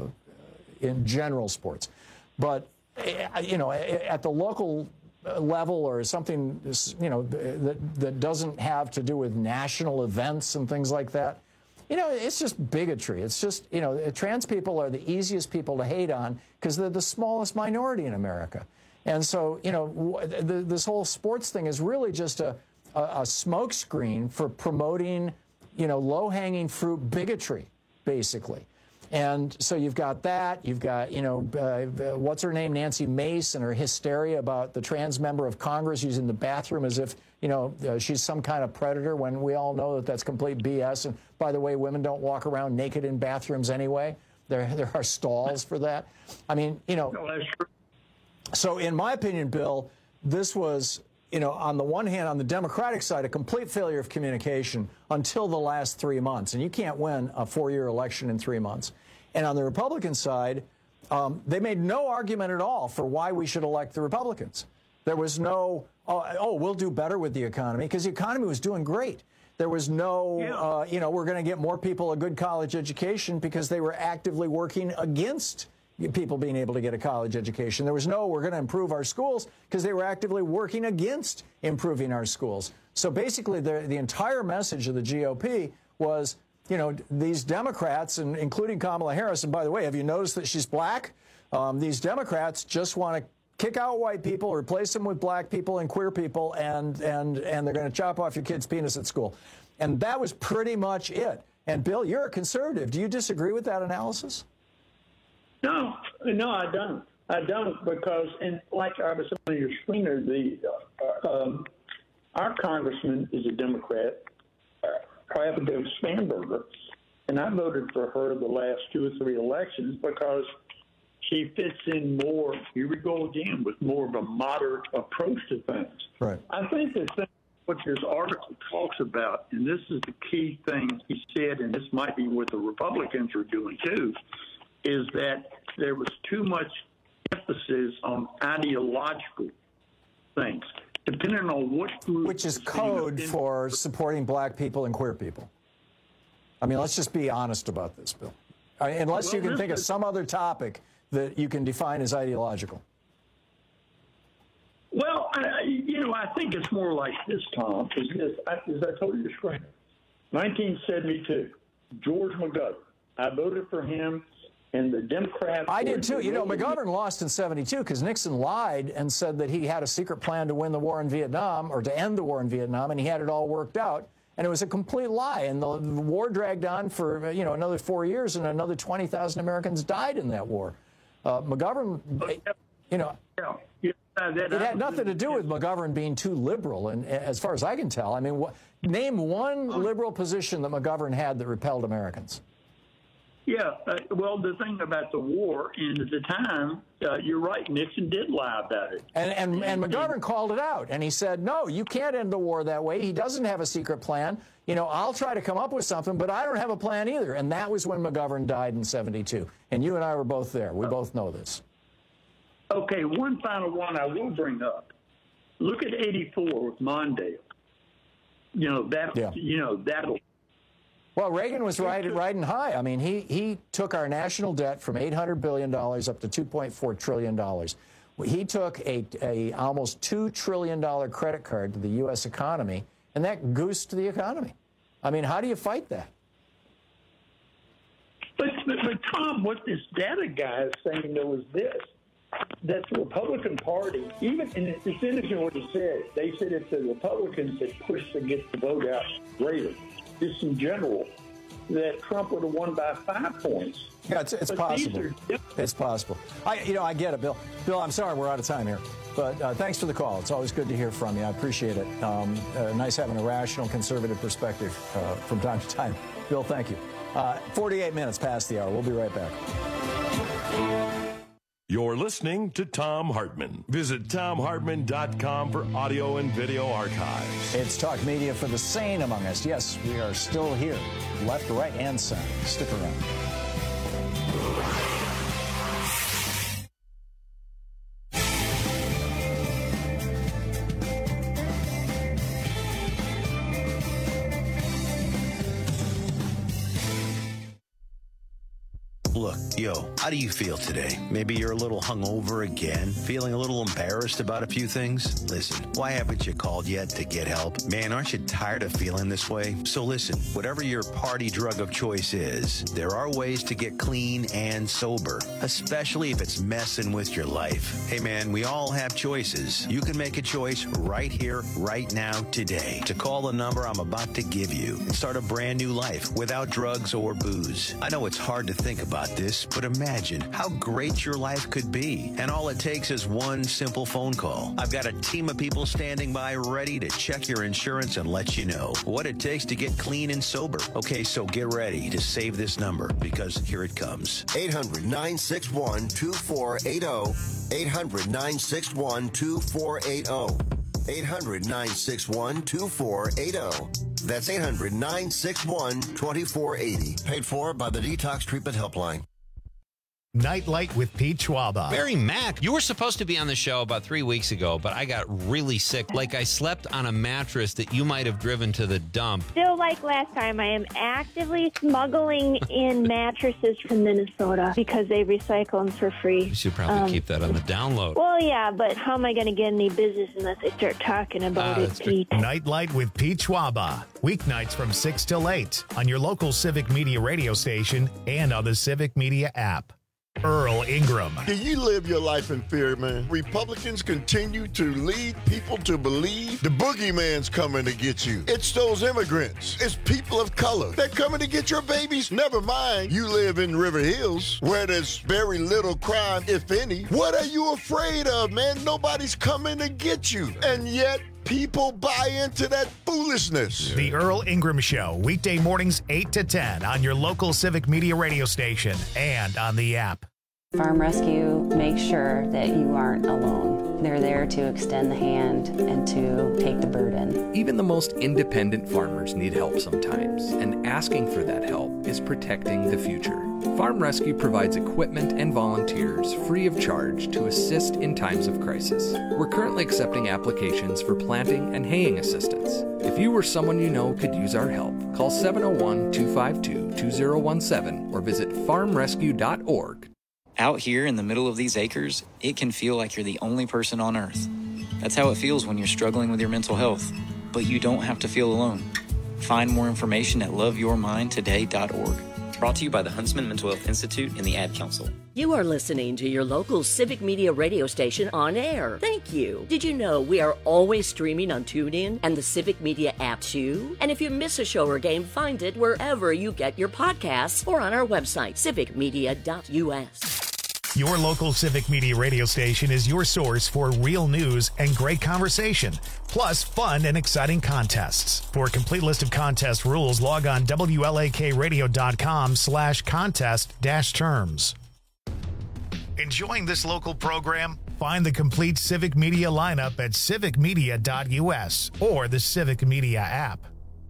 in general sports. But, you know, at the local level or something, you know, that, that doesn't have to do with national events and things like that, you know, it's just bigotry. It's just, you know, trans people are the easiest people to hate on because they're the smallest minority in America. And so, you know, the, this whole sports thing is really just a, a, a smokescreen for promoting, you know, low-hanging fruit bigotry, basically. And so you've got that. You've got, you know, uh, what's her name, Nancy Mace, and her hysteria about the trans member of Congress using the bathroom as if, you know, uh, she's some kind of predator when we all know that that's complete B S. And by the way, women don't walk around naked in bathrooms anyway. There, there are stalls for that. I mean, you know. No, that's true. So in my opinion, Bill, this was, you know, on the one hand, on the Democratic side, a complete failure of communication until the last three months. And you can't win a four-year election in three months. And on the Republican side, um, they made no argument at all for why we should elect the Republicans. There was no, oh, oh we'll do better with the economy, because the economy was doing great. There was no, yeah. uh, you know, we're going to get more people a good college education, because they were actively working against people being able to get a college education. There was no, we're going to improve our schools, because they were actively working against improving our schools. So basically, the, the entire message of the G O P was, you know, these Democrats, and including Kamala Harris, and by the way, have you noticed that she's black? Um, these Democrats just want to kick out white people, replace them with black people and queer people, and, and, and they're going to chop off your kid's penis at school. And that was pretty much it. And Bill, you're a conservative. Do you disagree with that analysis? No, no, I don't. I don't, because, and like I was on your screener, the uh, um, our congressman is a Democrat, uh, Abigail Spanberger, and I voted for her the last two or three elections because she fits in more, here we go again, with more of a moderate approach to things. Right. I think the thing what this article talks about, and this is the key thing he said, and this might be what the Republicans are doing too, is that there was too much emphasis on ideological things, depending on what group. Which is code for supporting black people and queer people. I mean, let's just be honest about this, Bill. I mean, unless well, you can think is, of some other topic that you can define as ideological. Well, I, you know, I think it's more like this, Tom, is this, as I told you the screen, nineteen seventy-two, George McGovern. I voted for him. And the Democrats. I did too. You know, McGovern lost in seventy-two because Nixon lied and said that he had a secret plan to win the war in Vietnam, or to end the war in Vietnam, and he had it all worked out. And it was a complete lie. And the, the war dragged on for, you know, another four years, and another twenty thousand Americans died in that war. Uh, McGovern, you know, yeah, that, it had nothing to do with McGovern being too liberal, and as far as I can tell. I mean, what, name one liberal position that McGovern had that repelled Americans. Yeah, uh, well, the thing about the war, and at the time, uh, you're right, Nixon did lie about it. And, and, and McGovern called it out, and he said, no, you can't end the war that way. He doesn't have a secret plan. You know, I'll try to come up with something, but I don't have a plan either. And that was when McGovern died in seventy-two. And you and I were both there. We both know this. Okay, one final one I will bring up. Look at eighty-four with Mondale. You know, that, yeah. you know, that'll... Well, Reagan was riding, riding high. I mean, he, he took our national debt from eight hundred billion dollars up to two point four trillion dollars. He took a, a almost two trillion dollars credit card to the U S economy, and that goosed the economy. I mean, how do you fight that? But, but, but Tom, what this data guy is saying, though, is this, that the Republican Party, even, and it's interesting what he said, they said it's the Republicans that pushed to get the vote out greater. Just in general, that Trump would have won by five points. Yeah, it's, it's possible. Are, it's possible. I, you know, I get it, Bill. Bill, I'm sorry we're out of time here, but uh, thanks for the call. It's always good to hear from you. I appreciate it. Um, uh, nice having a rational, conservative perspective uh, from time to time. Bill, thank you. Uh, forty-eight minutes past the hour. We'll be right back. You're listening to Thom Hartmann. Visit Thom Hartmann dot com for audio and video archives. It's talk media for the sane among us. Yes, we are still here. Left, right, and center. Stick around. Look, yo, how do you feel today? Maybe you're a little hungover again, feeling a little embarrassed about a few things? Listen, why haven't you called yet to get help? Man, aren't you tired of feeling this way? So listen, whatever your party drug of choice is, there are ways to get clean and sober, especially if it's messing with your life. Hey man, we all have choices. You can make a choice right here, right now, today, to call the number I'm about to give you and start a brand new life without drugs or booze. I know it's hard to think about this, but imagine how great your life could be. And all it takes is one simple phone call. I've got a team of people standing by ready to check your insurance and let you know what it takes to get clean and sober. Okay, so get ready to save this number because here it comes. eight hundred, nine six one, two four eight zero. eight hundred, nine six one, two four eight zero. eight hundred, nine six one, two four eight zero. That's eight hundred, nine six one, two four eight zero. Paid for by the Detox Treatment Helpline. Nightlight with Pete Schwaba. Barry Mack, you were supposed to be on the show about three weeks ago, but I got really sick. Like I slept on a mattress that you might have driven to the dump. Still like last time, I am actively smuggling in mattresses from Minnesota because they recycle them for free. You should probably Um, keep that on the download. Well, yeah, but how am I going to get any business unless I start talking about Ah, it, that's true. Pete? Nightlight with Pete Schwaba. Weeknights from six till eight on your local Civic Media radio station and on the Civic Media app. Earl Ingram. Do you live your life in fear, man? Republicans continue to lead people to believe the boogeyman's coming to get you. It's those immigrants. It's people of color. They're coming to get your babies. Never mind, you live in River Hills, where there's very little crime, if any. What are you afraid of, man? Nobody's coming to get you. And yet, people buy into that foolishness. The Earl Ingram Show, weekday mornings eight to ten on your local Civic Media radio station and on the app. Farm Rescue makes sure that you aren't alone. They're there to extend the hand and to take the burden. Even the most independent farmers need help sometimes, and asking for that help is protecting the future. Farm Rescue provides equipment and volunteers free of charge to assist in times of crisis. We're currently accepting applications for planting and haying assistance. If you or someone you know could use our help, call seven oh one, two five two, two oh one seven or visit farm rescue dot org. Out here in the middle of these acres, it can feel like you're the only person on Earth. That's how it feels when you're struggling with your mental health. But you don't have to feel alone. Find more information at love your mind today dot org. Brought to you by the Huntsman Mental Health Institute and the Ad Council. You are listening to your local Civic Media radio station on air. Thank you. Did you know we are always streaming on TuneIn and the Civic Media app too? And if you miss a show or game, find it wherever you get your podcasts or on our website, civic media dot u s. Your local Civic Media radio station is your source for real news and great conversation, plus fun and exciting contests. For a complete list of contest rules, log on W L A K radio dot com slash contest dash terms. Enjoying this local program? Find the complete Civic Media lineup at civic media dot u s or the Civic Media app.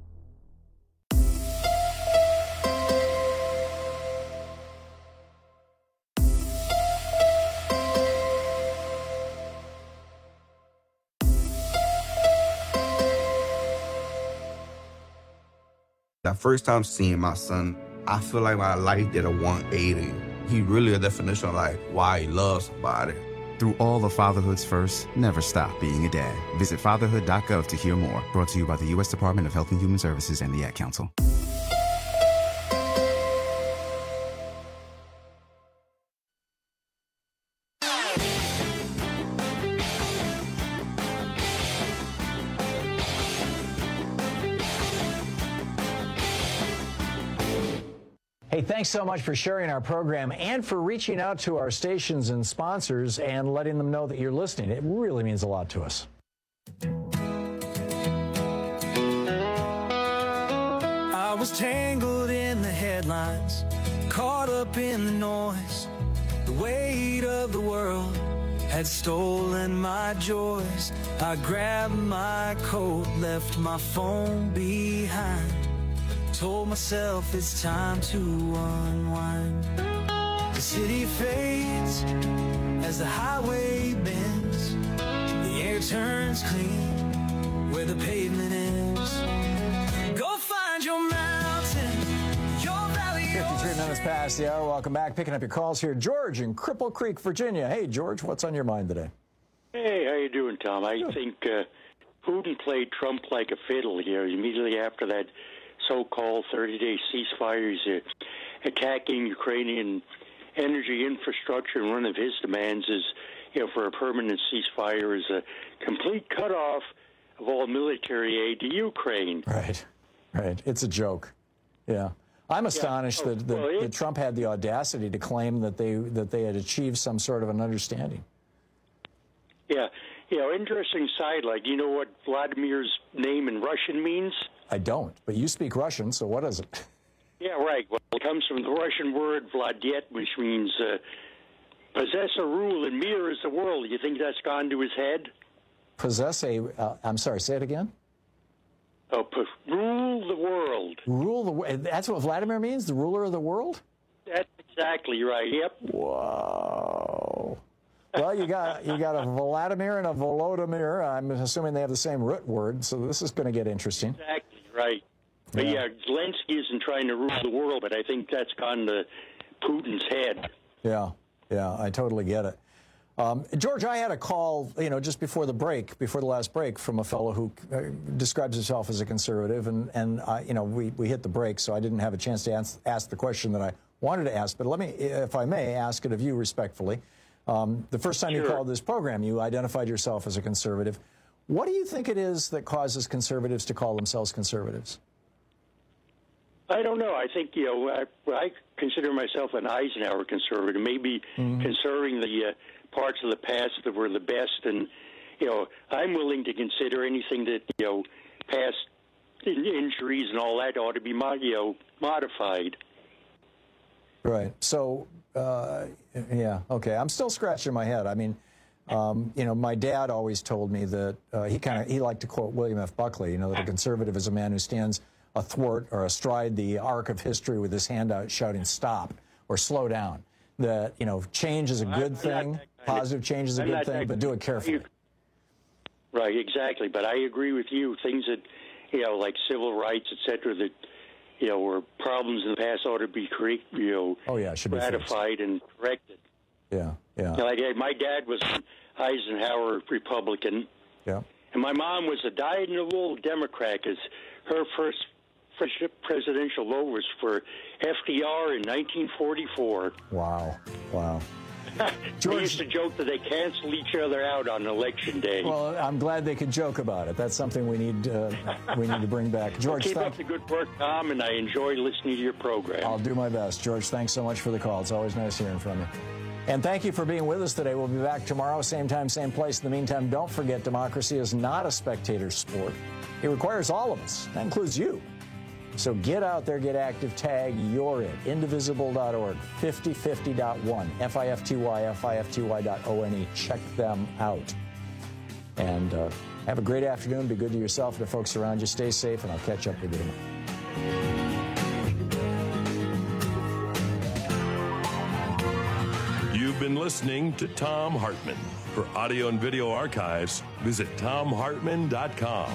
The first time seeing my son, I feel like my life did a one eighty. He really a definition of like why he loves somebody. Through all of fatherhood's first, never stop being a dad. Visit fatherhood dot gov to hear more. Brought to you by the U S Department of Health and Human Services and the Ad Council. Hey, thanks so much for sharing our program and for reaching out to our stations and sponsors and letting them know that you're listening. It really means a lot to us. I was tangled in the headlines, caught up in the noise. The weight of the world had stolen my joys. I grabbed my coat, left my phone behind. Told myself it's time to unwind. The city fades as the highway bends. The air turns clean where the pavement ends. Go find your mountain, your valley, your fifty-three minutes past the hour. Welcome back. Picking up your calls here. George in Cripple Creek, Virginia. Hey, George, what's on your mind today? Hey, how you doing, Tom? I think uh, Putin played Trump like a fiddle here. Immediately after that so-called thirty-day ceasefire, he's uh, attacking Ukrainian energy infrastructure, and one of his demands is, you know, for a permanent ceasefire is a complete cutoff of all military aid to Ukraine. Right, right. It's a joke. Yeah. I'm astonished Yeah. Oh, that, that, well, it- that Trump had the audacity to claim that they that they had achieved some sort of an understanding. Yeah, you know, interesting side, like, you know what Vladimir's name in Russian means? I don't, but you speak Russian, so what is it? Yeah, right. Well, it comes from the Russian word Vladet, which means uh, possess or rule, and mir is the world. You think that's gone to his head? Possess a, uh, I'm sorry, say it again? Oh, p- rule the world. Rule the world. That's what Vladimir means, the ruler of the world? That's exactly right. Yep. Whoa. Well, you got you got a Vladimir and a Volodymyr. I'm assuming they have the same root word, so this is going to get interesting. Exactly right. But Yeah. yeah, Zelensky isn't trying to rule the world, but I think that's gone to Putin's head. Yeah, yeah, I totally get it. Um, George, I had a call, you know, just before the break, before the last break, from a fellow who uh, describes himself as a conservative, and and I, you know, we we hit the break, so I didn't have a chance to ask, ask the question that I wanted to ask. But let me, if I may, ask it of you respectfully. Um, the first time you Sure. called this program, you identified yourself as a conservative. What do you think it is that causes conservatives to call themselves conservatives? I don't know. I think, you know, I, I consider myself an Eisenhower conservative, maybe Mm-hmm. conserving the uh, parts of the past that were the best. And, you know, I'm willing to consider anything that, you know, past in- injuries and all that ought to be, mo- you know, modified. Right. So, uh, yeah, okay. I'm still scratching my head. I mean, um, you know, my dad always told me that uh, he kind of he liked to quote William F. Buckley. You know, that a conservative is a man who stands athwart or astride the arc of history with his hand out, shouting "stop" or "slow down." That, you know, change is a I'm good not thing. that kind of- Positive change is a I'm good not thing, that- but do it carefully. Right, exactly. But I agree with you. Things that, you know, like civil rights, et cetera, that, you know, were problems in the past ought to be, correct, you know, Oh yeah, it should be fixed. ratified and corrected. Yeah, yeah, You know, like, my dad was an Eisenhower Republican, yeah. and my mom was a dyed-in-the-wool Democrat, because her first first presidential vote was for F D R in nineteen forty-four. Wow, wow. They used to joke that they cancel each other out on election day. Well, I'm glad they could joke about it. That's something we need uh, we need to bring back. George, Keep thank up the good work, Tom, and I enjoy listening to your program. I'll do my best. George, thanks so much for the call. It's always nice hearing from you. And thank you for being with us today. We'll be back tomorrow, same time, same place. In the meantime, don't forget, democracy is not a spectator sport. It requires all of us. That includes you. So get out there, get active, tag You're It, indivisible dot org, fifty fifty dot one, F I F T Y, F I F T Y dot O N E. Check them out. And uh, have a great afternoon. Be good to yourself and the folks around you. Stay safe, and I'll catch up with you tomorrow. You've been listening to Tom Hartman. For audio and video archives, visit tom hartman dot com.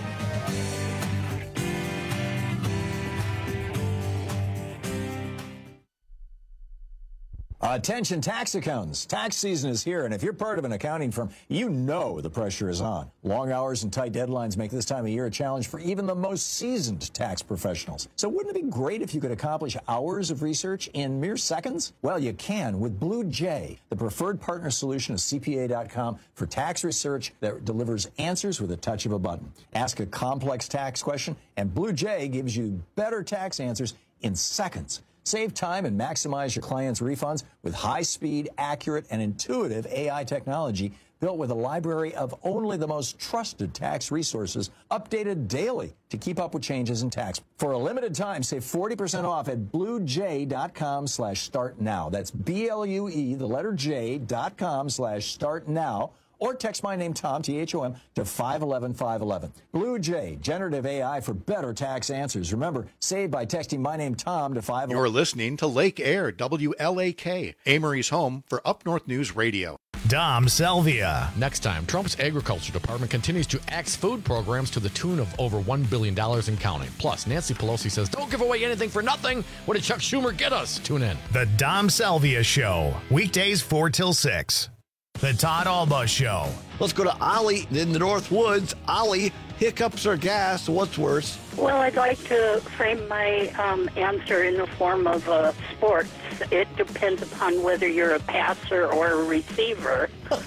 Attention tax accountants. Tax season is here, and if you're part of an accounting firm, you know the pressure is on. Long hours and tight deadlines make this time of year a challenge for even the most seasoned tax professionals. So wouldn't it be great if you could accomplish hours of research in mere seconds? Well, you can with Blue Jay, the preferred partner solution of C P A dot com for tax research that delivers answers with a touch of a button. Ask a complex tax question, and Blue Jay gives you better tax answers in seconds. Save time and maximize your clients' refunds with high-speed, accurate, and intuitive A I technology built with a library of only the most trusted tax resources, updated daily to keep up with changes in tax. For a limited time, save forty percent off at bluejay.com slash start now. That's B-L-U-E, the letter J, dot com slash start now. Or text my name, Tom, T H O M, to five one one five one one. Blue Jay, generative A I for better tax answers. Remember, save by texting my name, Tom, to five one one. You're listening to Lake Air, W L A K, Amory's home for Up North News Radio. Dom Salvia. Next time, Trump's Agriculture Department continues to axe food programs to the tune of over one billion dollars and counting. Plus, Nancy Pelosi says, don't give away anything for nothing. What did Chuck Schumer get us? Tune in. The Dom Salvia Show. Weekdays four till six. The Todd Alba Show. Let's go to Ollie in the North Woods. Ollie, hiccups or gas? What's worse? Well, I'd like to frame my um, answer in the form of uh, sports. It depends upon whether you're a passer or a receiver.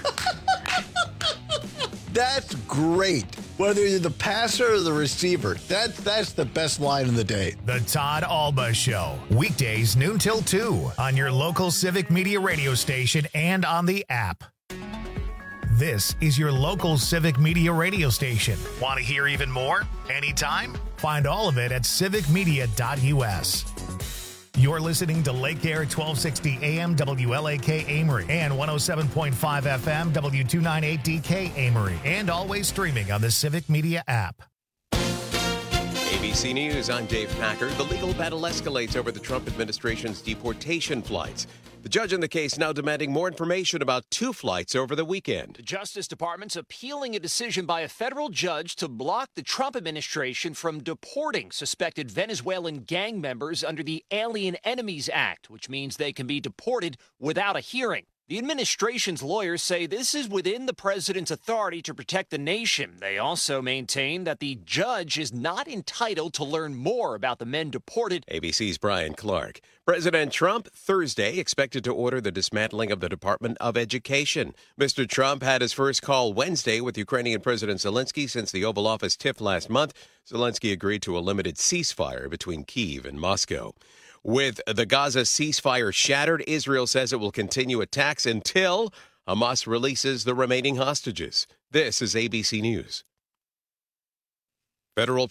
That's great. Whether you're the passer or the receiver, that's that's the best line of the day. The Todd Alba Show. Weekdays noon till two on your local Civic Media radio station and on the app. This is your local Civic Media radio station. Want to hear even more? Anytime? Find all of it at civic media dot U S. You're listening to Lake Air twelve sixty A M W L A K Amory and one oh seven point five F M W two ninety-eight D K Amory, and always streaming on the Civic Media app. A B C News, I'm Dave Packer. The legal battle escalates over the Trump administration's deportation flights. The judge in the case now demanding more information about two flights over the weekend. The Justice Department's appealing a decision by a federal judge to block the Trump administration from deporting suspected Venezuelan gang members under the Alien Enemies Act, which means they can be deported without a hearing. The administration's lawyers say this is within the president's authority to protect the nation. They also maintain that the judge is not entitled to learn more about the men deported. A B C's Brian Clark. President Trump, Thursday, expected to order the dismantling of the Department of Education. Mister Trump had his first call Wednesday with Ukrainian President Zelensky since the Oval Office tiff last month. Zelensky agreed to a limited ceasefire between Kyiv and Moscow. With the Gaza ceasefire shattered, Israel says it will continue attacks until Hamas releases the remaining hostages. This is A B C News. Federal